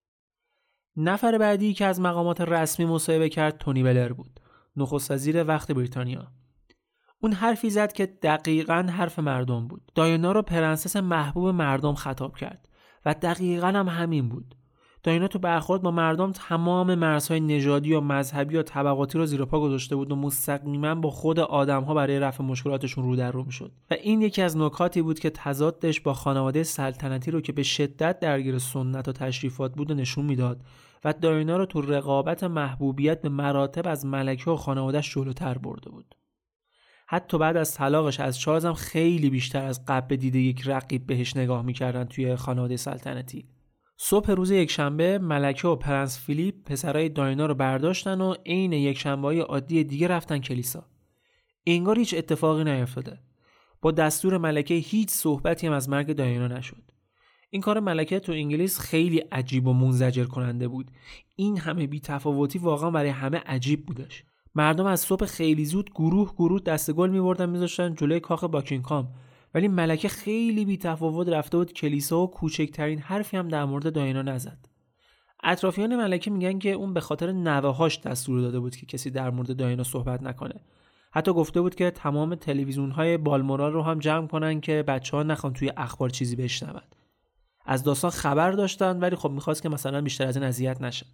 Speaker 1: نفر بعدی که از مقامات رسمی مصاحبه کرد تونی بلر بود، نخست وزیر وقت بریتانیا. اون حرفی زد که دقیقاً حرف مردم بود. دایانا رو پرنسس محبوب مردم خطاب کرد و دقیقاً هم همین بود. دایانا تو برخورد با مردم تمام مرزهای نژادی و مذهبی و طبقاتی رو زیر پا گذاشته بود و مستقیما با خود آدم‌ها برای رفع مشکلاتشون رو در رو می‌شد. و این یکی از نکاتی بود که تضادش با خانواده سلطنتی رو که به شدت درگیر سنت و تشریفات بود نشون میداد و دایانا رو تو رقابت محبوبیت به مراتب از ملکه و خانواده‌اش جلوتر برده بود. حتی بعد از طلاقش از چارلز هم خیلی بیشتر از قبل دیده یک رقیب بهش نگاه می‌کردن توی خانواده سلطنتی. صبح روز یکشنبه ملکه و پرنس فیلیپ پسرای دایانا رو برداشتن و عین یکشنبه‌های عادی دیگه رفتن کلیسا. انگار هیچ اتفاقی نیفتاده. با دستور ملکه هیچ صحبتی هم از مرگ دایانا نشد. این کار ملکه تو انگلیس خیلی عجیب و منزجر کننده بود. این همه بی‌تفاوتی واقعا برای همه عجیب بودش. مردم از صبح خیلی زود گروه دست گل می‌بردن می‌ذاشتن جلوی کاخ باکینگهام، ولی ملکه خیلی بی‌تفاوت رفته بود کلیسا و کوچکترین حرفی هم در مورد دایانا نزد. اطرافیان ملکه میگن که اون به خاطر نوه‌هاش دستور داده بود که کسی در مورد دایانا صحبت نکنه. حتی گفته بود که تمام تلویزیون‌های بالمورال رو هم جمع کنن که بچه‌ها نخوان توی اخبار چیزی بشنون. از داستان خبر داشتن ولی خب می‌خواست که مثلا بیشتر از این اذیت نشن.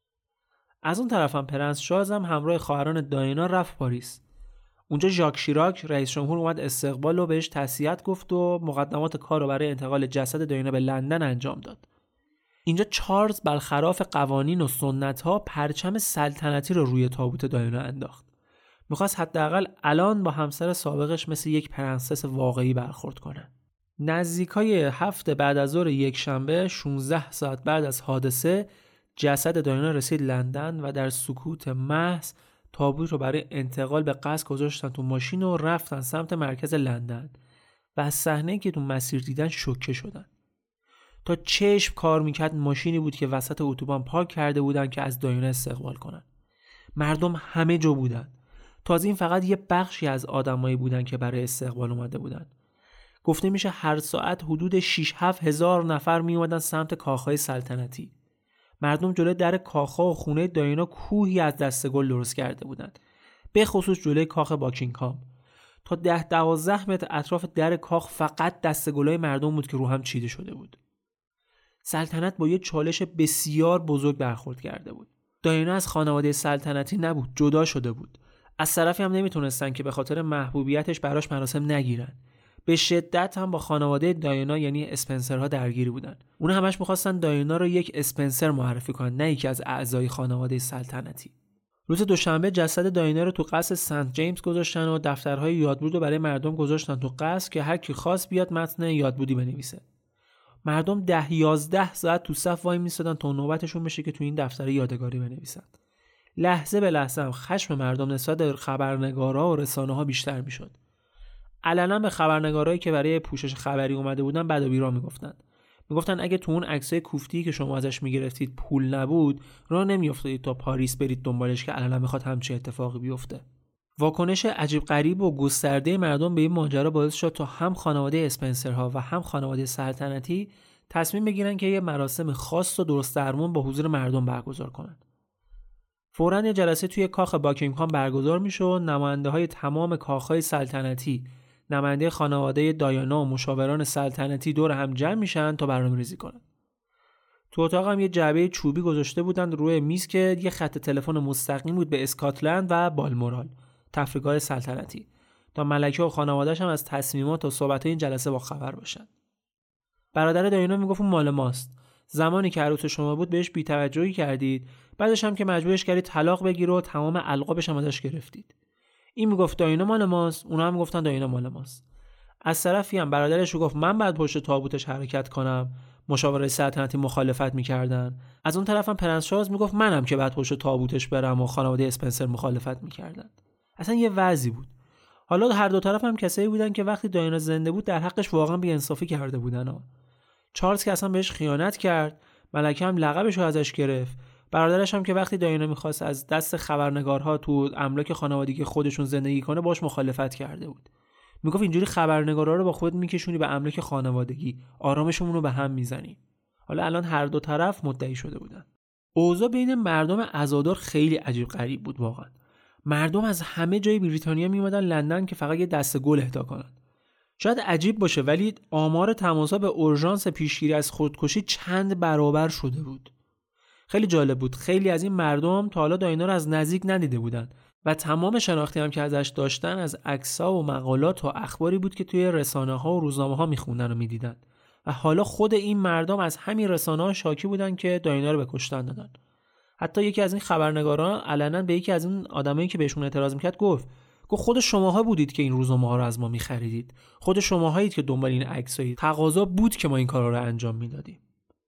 Speaker 1: از اون طرف هم پرنس چارلز هم همراه خواهران دایانا رفت پاریس. اونجا ژاک شیراک رئیس جمهور اومد استقبال و بهش تسلیت گفت و مقدمات کار رو برای انتقال جسد دایانا به لندن انجام داد. اینجا چارلز برخلاف قوانین و سنت‌ها پرچم سلطنتی رو روی تابوت دایانا انداخت. می‌خواست حداقل الان با همسر سابقش مثل یک پرنسس واقعی برخورد کنه. نزدیکای هفت بعد از ظهر یکشنبه 16 ساعت بعد از حادثه جسد دایانا رسید لندن و در سکوت محض تابوت رو برای انتقال به قصر گذاشتن تو ماشین و رفتن سمت مرکز لندن و از صحنه‌ای که تو مسیر دیدن شوکه شدن. تا چشم کار میکرد ماشینی بود که وسط اتوبان پارک کرده بودن که از دایانا استقبال کنن. مردم همه جا بودن. تازه این فقط یه بخشی از آدمایی بودن که برای استقبال اومده بودن. گفته میشه هر ساعت حدود 6-7 هزار نفر می اومدن سمت کاخهای سلطنتی. مردم جلوی در کاخها و خونه دایانا کوهی از دسته‌گل درست کرده بودند. به خصوص جلوی کاخ باکینگهام. تا 10-12 متر اطراف در کاخ فقط دسته‌گلای مردم بود که رو هم چیده شده بود. سلطنت با یه چالش بسیار بزرگ برخورد کرده بود. دایانا از خانواده سلطنتی نبود، جدا شده بود. از طرفی هم نمیتونستن که به خاطر محبوبیتش براش مراسم نگیرن. به شدت هم با خانواده دایانا یعنی اسپنسرها درگیری بودن. اون همش می‌خواستن دایانا رو یک اسپنسر معرفی کنن، نه یکی از اعضای خانواده سلطنتی. روز دوشنبه جسد دایانا رو تو قصر سنت جیمز گذاشتن و دفترهای یادبود رو برای مردم گذاشتن تو قصر که هر کی خواست بیاد متن یادبودی بنویسه. مردم 10-11 ساعت تو صف وای میستادن تا نوبتشون بشه که تو این دفتر یادگاری بنویسن. لحظه به لحظه هم خشم مردم نسبت به خبرنگارا و رسانه‌ها بیشتر میشد. علنا به خبرنگارایی که برای پوشش خبری اومده بودن بد و بیرا میگفتن اگه تو اون عکسای کوفتی که شما ازش میگرفتید پول نبود راه نمیافتادید تا پاریس برید دنبالش که علنا میخواد همچین اتفاقی بیفته. واکنش عجیب غریب و گسترده مردم به این ماجرا باعث شد تا هم خانواده اسپنسرها و هم خانواده سلطنتی تصمیم بگیرن که یه مراسم خاص و درست درمون با حضور مردم برگزار کنن. فوراً یه جلسه توی کاخ باکینگهام برگزار میشه و نماینده‌های تمام کاخ‌های سلطنتی، نماینده خانواده دایانا و مشاوران سلطنتی دور هم جمع میشن تا برنامه‌ریزی کنن. تو اتاق هم یه جعبه چوبی گذاشته بودن روی میز که یه خط تلفن مستقیم بود به اسکاتلند و بالمورال، تفریحگاه سلطنتی، تا ملکه و خانواده‌اش هم از تصمیمات و صحبت‌های این جلسه با خبر باشن. برادر دایانا میگفت اون مال ماست. زمانی که عروس شما بود بهش بی‌توجهی کردید، بعدش هم که مجبورش کردید طلاق بگیره و تمام القابش هم ازش گرفتید. این میگفت دایانا مال ماست، اونها هم میگفتن دایانا مال ماست. از طرفی هم برادرش گفت من بعد پشت تابوتش حرکت کنم، مشاورای سلطنتی مخالفت میکردن. از اون طرف هم پرنس چارلز میگفت منم که بعد پشت تابوتش برم و خانواده اسپنسر مخالفت میکردن. اصلا یه وضعی بود. حالا هر دو طرف هم کسایی بودن که وقتی دایانا زنده بود در حقش واقعا بی‌انصافی کرده بودن. چارلز که اصلا بهش خیانت کرد، ملکه هم لقبش رو ازش گرفت. برادرش هم که وقتی دایانا می‌خواست از دست خبرنگارها تو املاک خانوادگی خودشون زندگی کنه باش مخالفت کرده بود. میگفت اینجوری خبرنگارا رو با خود میکشونی به املاک خانوادگی، آرامشمون رو به هم میزنی. حالا الان هر دو طرف مدعی شده بودن. اوضاع بین مردم عزادار خیلی عجیب غریب بود واقعا. مردم از همه جای بریتانیا میومدن لندن که فقط یه دسته گل اهدا کنن. شاید عجیب باشه ولی آمار تماسا به اورژانس پیشگیری از خودکشی چند برابر شده بود. خیلی جالب بود. خیلی از این مردم تا حالا دایانا رو از نزدیک ندیده بودن و تمام شناختی هم که ازش داشتن از عکس‌ها و مقالات و اخباری بود که توی رسانه‌ها و روزنامه‌ها می‌خوندن و می‌دیدن. و حالا خود این مردم از همین رسانه‌ها شاکی بودن که دایانا رو به کشتن دادن. حتی یکی از این خبرنگاران علنا به یکی از این آدمایی که بهشون اعتراض می‌کرد گفت خود شماها بودید که این روزنامه‌ها رو از ما می‌خریدید. خود شماهایید که دنبال این عکسایید. تقاضا بود که ما این کارا رو انجام میدادیم.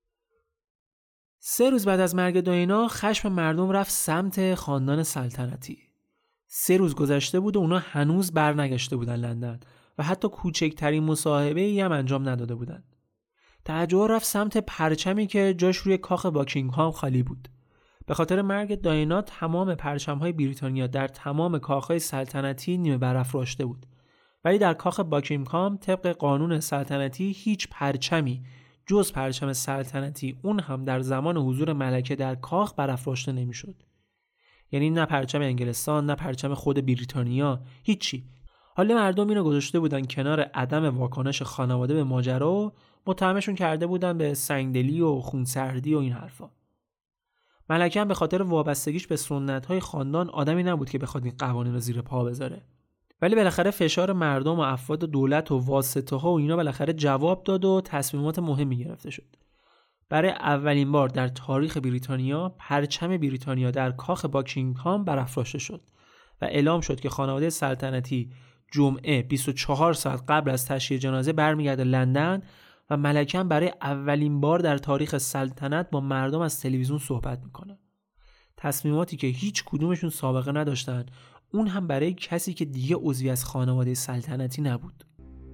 Speaker 1: 3 روز بعد از مرگ دایانا خشم مردم رفت سمت خاندان سلطنتی. 3 روز گذشته بود و اونا هنوز برنگشته بودن لندن و حتی کوچکترین مصاحبه‌ای هم انجام نداده بودن. توجه رفت سمت پرچمی که جاش روی کاخ باکینگهام خالی بود. به خاطر مرگ دایانا تمام پرچم‌های بریتانیا در تمام کاخ‌های سلطنتی نیمه برافراشته بود. ولی در کاخ باکینگهام طبق قانون سلطنتی هیچ پرچمی جز پرچم سلطنتی، اون هم در زمان حضور ملکه در کاخ، برافراشته نمی‌شد. یعنی نه پرچم انگلستان، نه پرچم خود بریتانیا، هیچی. حالا مردم اینو گذاشته بودن کنار عدم واکنش خانواده به ماجرا و متهمشون کرده بودن به سنگدلی و خونسردی و این حرفا. ملکه هم به خاطر وابستگیش به سنت‌های خاندان آدمی نبود که بخواد این قوانین رو زیر پا بذاره. ولی بالاخره فشار مردم و افراد دولت و واسطه‌ها و اینا بالاخره جواب داد و تصمیمات مهمی گرفته شد. برای اولین بار در تاریخ بریتانیا پرچم بریتانیا در کاخ باکینگهام برافراشته شد و اعلام شد که خانواده سلطنتی جمعه 24 ساعت قبل از تشییع جنازه برمیگرده لندن و ملکه هم برای اولین بار در تاریخ سلطنت با مردم از تلویزیون صحبت میکنه. تصمیماتی که هیچ کدومشون سابقه نداشتن، اون هم برای کسی که دیگه عضوی از خانواده سلطنتی نبود.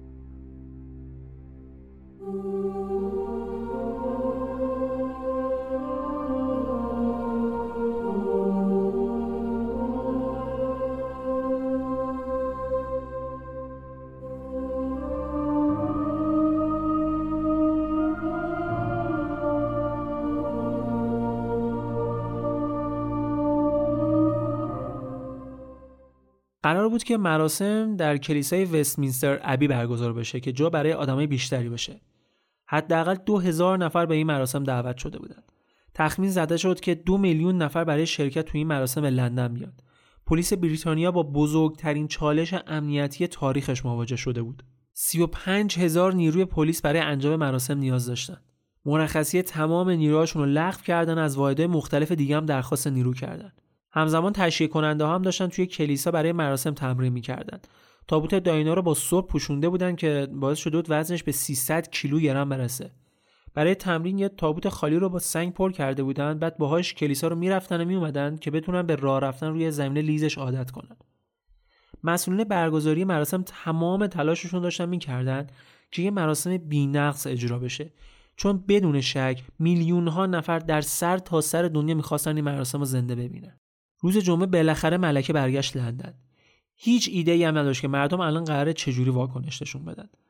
Speaker 1: قرار بود که مراسم در کلیسای وستمینستر ابی برگزار بشه که جا برای آدمای بیشتری باشه. حداقل 2000 نفر به این مراسم دعوت شده بودند. تخمین زده شد که 2 میلیون نفر برای شرکت توی این مراسم به لندن بیاد. پلیس بریتانیا با بزرگترین چالش امنیتی تاریخش مواجه شده بود. 35000 نیروی پلیس برای انجام مراسم نیاز داشتن. مرخصی تمام نیروهاشون رو لغو کردن، از واحدهای مختلف دیگه هم درخواست نیرو کردن. همزمان تشییع کننده ها هم داشتن توی کلیسا برای مراسم تمرین می‌کردن. تابوت دایانا رو با صبح پوشونده بودن که باعث شده بود وزنش به 300 کیلوگرم برسه. برای تمرین یه تابوت خالی رو با سنگ پر کرده بودن، بعد باهاش کلیسا رو میرفتن و میومدن که بتونن به راه رفتن روی زمین لیزش عادت کنن. مسئولین برگزاری مراسم تمام تلاششون داشتن می‌کردن که یه مراسم بی‌نقص اجرا بشه، چون بدون شک میلیون‌ها نفر در سر تا سر دنیا می‌خواستن این مراسم رو زنده ببینن. روز جمعه بالاخره ملکه برگشت لندن. هیچ ایده‌ای هم نداشت که مردم الان قراره چجوری واکنش نشون بدن.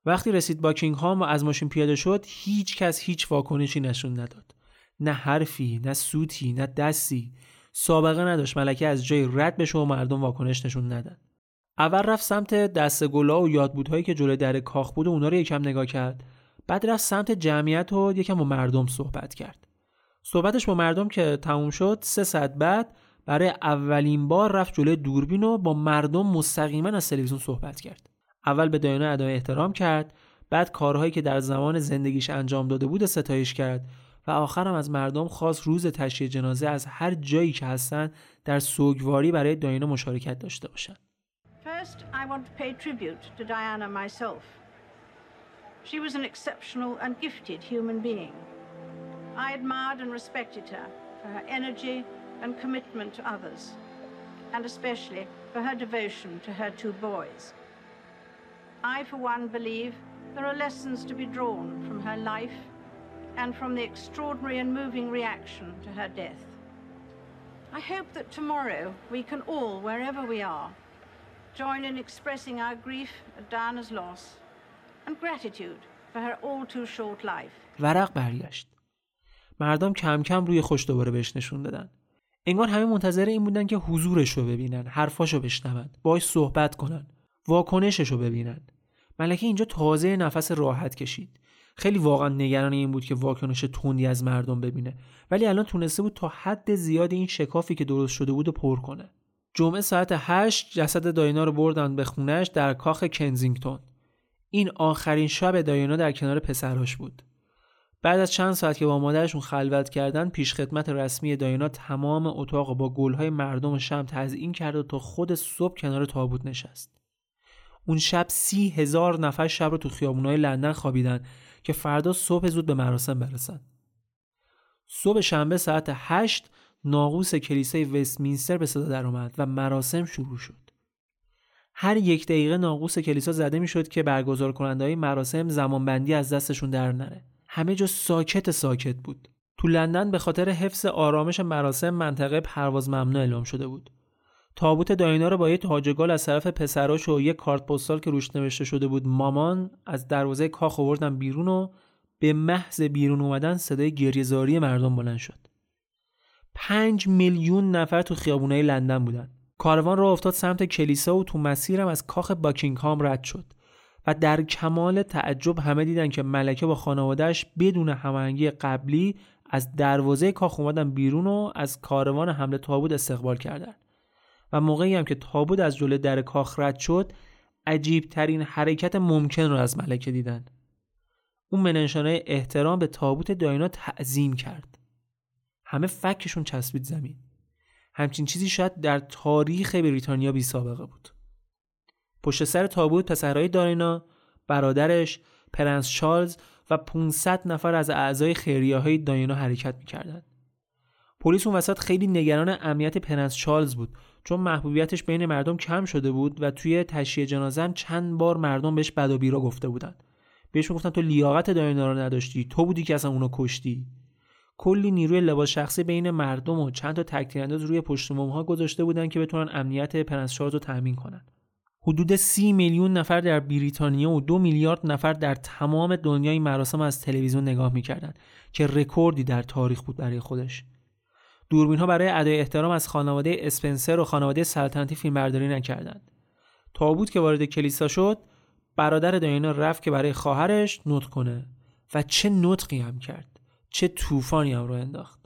Speaker 1: وقتی رسید باکینگهام و از ماشین پیاده شد، هیچ کس هیچ واکنشی نشون نداد. نه حرفی، نه صوتی، نه دستی. سابقه نداشت ملکه از جای رد بشه و مردم واکنش نشون ندن. اول رفت سمت دسته گلا و یادبودهایی که جلوی در کاخ بود و اونا رو یکم نگاه کرد. بعد رفت سمت جمعیت و یکم با مردم صحبت کرد. صحبتش با مردم که تموم شد، 3 ساعت بعد برای اولین بار رفت جلوی دوربین و با مردم مستقیما از تلویزیون صحبت کرد. اول به دایانا ادای احترام کرد، بعد کارهایی که در زمان زندگیش انجام داده بود ستایش کرد و آخرم از مردم خواست روز تشییع جنازه از هر جایی که هستن در سوگواری برای دایانا مشارکت داشته باشن.
Speaker 2: First, I want to pay tribute to Diana myself. She was an exceptional and gifted human being. I admired and respected her for her energy and commitment to others, and especially for her devotion to her 2 boys. I, for one, believe there are lessons to be drawn from her life and from the extraordinary and moving reaction to her death. I hope that tomorrow we can all, wherever we are, join in expressing our grief at Diana's loss and gratitude for her all too short life.
Speaker 1: ورق برگشت. مردم کم کم روی خوش دوباره بهش نشون دادن. انگار همه منتظر این بودن که حضورش رو ببینن، حرفاش رو بشنون، باهاش صحبت کنن، واکنشش رو ببینن. ملکه اینجا تازه نفس راحت کشید. خیلی واقعا نگران این بود که واکنش تندی از مردم ببینه، ولی الان تونسته بود تا حد زیادی این شکافی که درست شده بود پر کنه. جمعه ساعت 8 جسد دایانا رو بردن به خونه‌اش در کاخ کنزینگتون. این آخرین شب دایانا در کنار پسرهاش بود. بعد از چند ساعت که با مادرشون خلوت کردن، پیشخدمت رسمی دایانا تمام اتاق با گل‌های مردم و شمع تزیین کرد و تا خود صبح کنار تابوت نشست. اون شب 30,000 نفر شب رو تو خیابونای لندن خوابیدن که فردا صبح زود به مراسم برسن. صبح شنبه ساعت 8 ناقوس کلیسای وستمینستر به صدا در اومد و مراسم شروع شد. هر 1 دقیقه ناقوس کلیسا زده میشد که برگزار کننده‌های مراسم زمانبندی از دستشون در نره. همه جا ساکت بود. تو لندن به خاطر حفظ آرامش مراسم منطقه پرواز ممنوع اعلام شده بود. تابوت دایانا رو با یه تاجگال از طرف پسراش و یه کارت پستال که روش نوشته شده بود مامان از دروازه کاخ آوردن بیرون و به محض بیرون اومدن صدای گریه‌زاری مردم بلند شد. 5 میلیون نفر تو خیابونای لندن بودن. کاروان راه افتاد سمت کلیسا و تو مسیرم از کاخ باکینگهام رد شد و در کمال تعجب همه دیدن که ملکه با خانواده‌اش بدون هماهنگی قبلی از دروازه کاخ اومدن بیرون و از کاروان حمل تابوت استقبال کردن. و موقعی هم که تابوت از جلوی در کاخ رد شد، عجیب ترین حرکت ممکن رو از ملکه دیدن. اون منشانه احترام به تابوت دایانا تعظیم کرد. همه فکشون چسبید زمین. همچین چیزی شاید در تاریخ بریتانیا بی سابقه بود. پشت سر تابوت پسرای دایانا، برادرش، پرنس چارلز و 500 نفر از اعضای خیریه‌های دایانا حرکت می‌کردند. پلیس اون وسط خیلی نگران امنیت پرنس چارلز بود، چون محبوبیتش بین مردم کم شده بود و توی تشییع جنازه هم چند بار مردم بهش بد و بیرا گفته بودن. بهش میگفتن تو لیاقت دایانا رو نداشتی، تو بودی که اصلا اونو کشتی. کلی نیروی لباس شخصی بین مردم و چند تا تک‌تیرانداز روی پشت بوم‌ها گذاشته بودن که بتونن امنیت پرنس چارلز رو تامین کنن. حدود 30 میلیون نفر در بریتانیا و 2 میلیارد نفر در تمام دنیا این مراسم از تلویزیون نگاه می‌کردن که رکوردی در تاریخ بود برای خودش. دوربین‌ها برای ادای احترام از خانواده اسپنسر و خانواده سلطنتی فیلمبرداری نکردند. تابوت که وارد کلیسا شد، برادر دایانا رفت که برای خواهرش نطق کنه و چه نطقی هم کرد. چه طوفانی هم رو انداخت.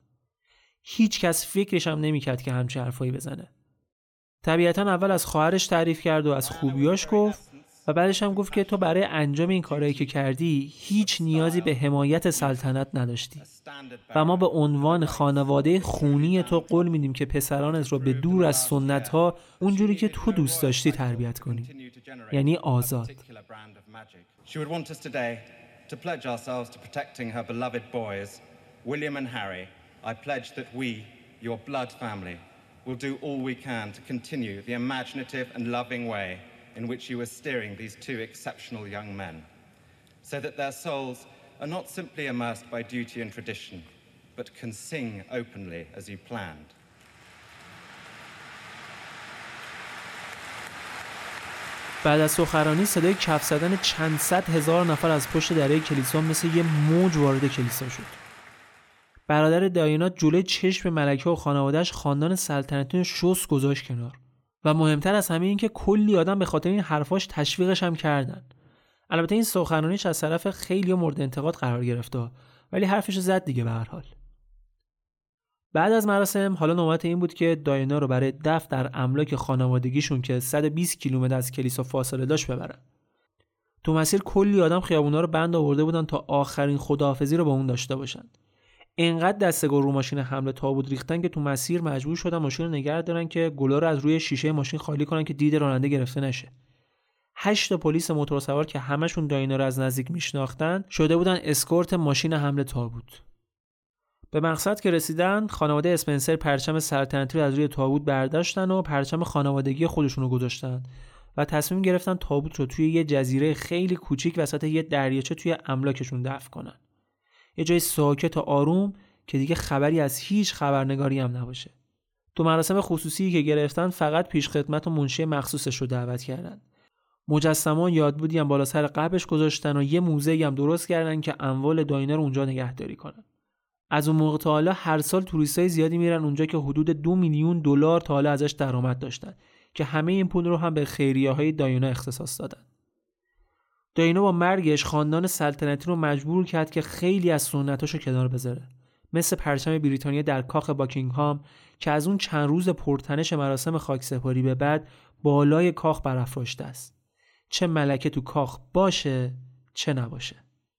Speaker 1: هیچ کس فکرش هم نمی‌کرد که همچین حرفایی بزنه. طبیعتاً اول از خواهرش تعریف کرد و از خوبیاش گفت و بعدش هم گفت که تو برای انجام این کارهایی که کردی هیچ نیازی به حمایت سلطنت نداشتی و ما به عنوان خانواده خونی تو قول میدیم که پسرانت رو به دور از سنت‌ها اونجوری که تو دوست داشتی تربیت کنی، یعنی آزاد.
Speaker 3: She would want us today to pledge ourselves to protecting her beloved boys, William and Harry. I pledge that we, your blood family, will do all we can to continue the imaginative and loving way in which you are steering these 2 exceptional young men, so that their souls are not simply immersed by duty and tradition, but can sing openly as you planned.
Speaker 1: بعد از سخنرانی صدای کف زدن چند صد هزار نفر از پشت دره کلیسا مثل یه موج وارد کلیسا شد. برادر دایانا جلوی چشم ملکه و خانواده‌اش خاندان سلطنتی رو شست گذاشت کنار و مهمتر از همه این که کلی آدم به خاطر این حرفاش تشویقش هم کردن. البته این سخنرانیش از طرف خیلی مورد انتقاد قرار گرفت ولی حرفش زد دیگه به هر حال. بعد از مراسم حالا نوبت این بود که دایانا رو برای دفن در املاک خانوادگیشون که 120 کیلومتر از کلیسا فاصله داشت ببرن. تو مسیر کلی آدم خیابونا رو بند آورده بودن تا آخرین خداحافظی رو با اون داشته باشن. اینقدر دستگل رو ماشین حمل تابوت ریختن که تو مسیر مجبور شدن ماشین رو نگه دارن که گلا رو از روی شیشه ماشین خالی کنن که دید راننده گرفته نشه. 8 پلیس موتورسوار که همشون دایانا رو از نزدیک میشناختن شده بودن اسکورت ماشین حمل تابوت. به مقصد که رسیدن خانواده اسپنسر پرچم سلطنتی رو از روی تابوت برداشتن و پرچم خانوادگی خودشون رو گذاشتن و تصمیم گرفتن تابوت رو توی یه جزیره خیلی کوچیک وسط یه دریاچه توی املاکشون دفن کنن. یه جای ساکت و آروم که دیگه خبری از هیچ خبرنگاری هم نباشه. تو مراسم خصوصی که گرفتن فقط پیشخدمت و منشی مخصوصش رو دعوت کردن. مجسمه یادبودی هم بالا سر قبرش گذاشتن و یه موزه‌ای هم درست کردن که اموال دایانا رو اونجا نگهداری کنن. از اون موقع تا حالا هر سال توریستای زیادی میرن اونجا که حدود 2 میلیون دلار تا حالا ازش درآمد داشتن که همه این پول رو هم به خیریه‌های دایانا اختصاص دادن. دایانا با مرگش خاندان سلطنتی رو مجبور کرد که خیلی از سنتاشو کنار بذاره، مثل پرچم بریتانیا در کاخ باکینگهام که از اون چند روز پرتنش مراسم خاکسپاری به بعد بالای کاخ برافراشته است. چه ملکه تو کاخ باشه چه نباشه.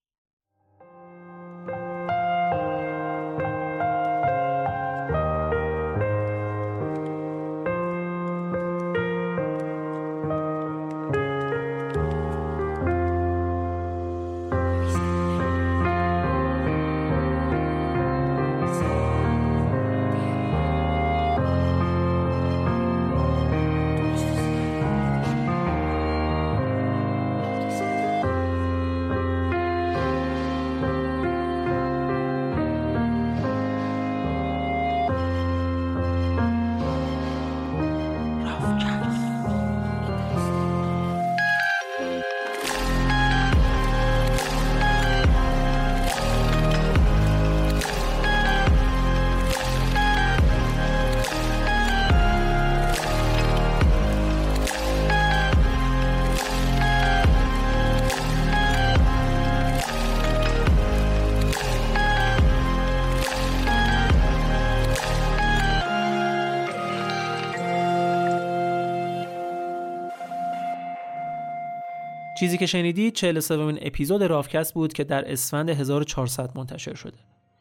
Speaker 1: چیزی که شنیدید 43مین اپیزود رافکست بود که در اسفند 1400 منتشر شده.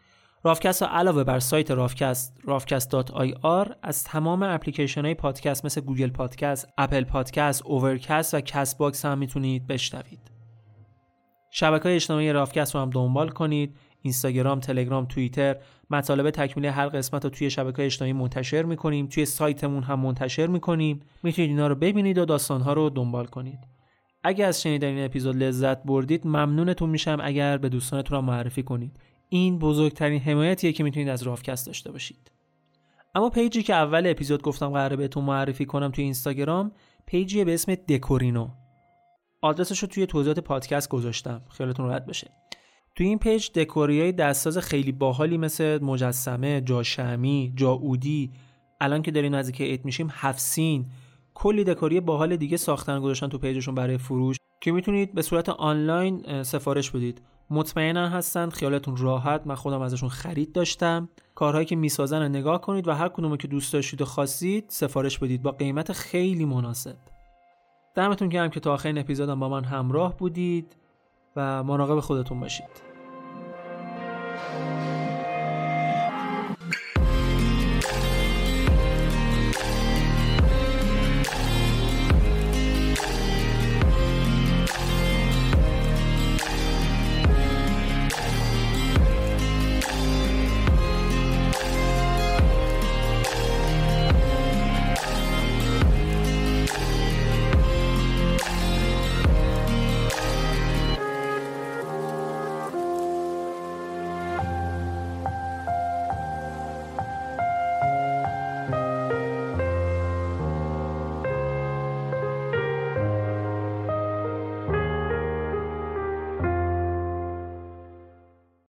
Speaker 1: رافکست علاوه بر سایت رافکست rafcast.ir از تمام اپلیکیشن‌های پادکست مثل گوگل پادکست، اپل پادکست، اوورکست و کست باکس هم میتونید بشنوید. شبکه‌های اجتماعی رافکست رو هم دنبال کنید. اینستاگرام، تلگرام، توییتر، مطالب تکمیلی هر قسمت رو توی شبکه‌های اجتماعی منتشر می‌کنیم. توی سایتمون هم منتشر می‌کنیم. میتونید اینا رو ببینید و داستان‌ها رو دنبال کنید. اگه از شنیدن این اپیزود لذت بردید ممنونتون میشم اگر به دوستانتون هم معرفی کنید. این بزرگترین حمایتیه که میتونید از رافکست داشته باشید. اما پیجی که اول اپیزود گفتم قراره بهتون معرفی کنم توی اینستاگرام، پیجیه به اسم دکورینو. آدرسش رو توی توضیحات پادکست گذاشتم، خیالتون راحت بشه. توی این پیج دکوریای دستساز خیلی باحالی مثل مجسمه، جاشمی، جاعودی، الان که داریم نزدیک عید میشیم هفسین، کلی دکوری باحال دیگه ساختن گذاشتن تو پیجشون برای فروش که میتونید به صورت آنلاین سفارش بدید. مطمئنا هستن، خیالتون راحت، من خودم ازشون خرید داشتم. کارهایی که میسازن رو نگاه کنید و هر کدومو که دوست داشتید و خواستید سفارش بدید با قیمت خیلی مناسب. دمتون گرم که تا آخرین اپیزودم با من همراه بودید و مراقب خودتون باشید.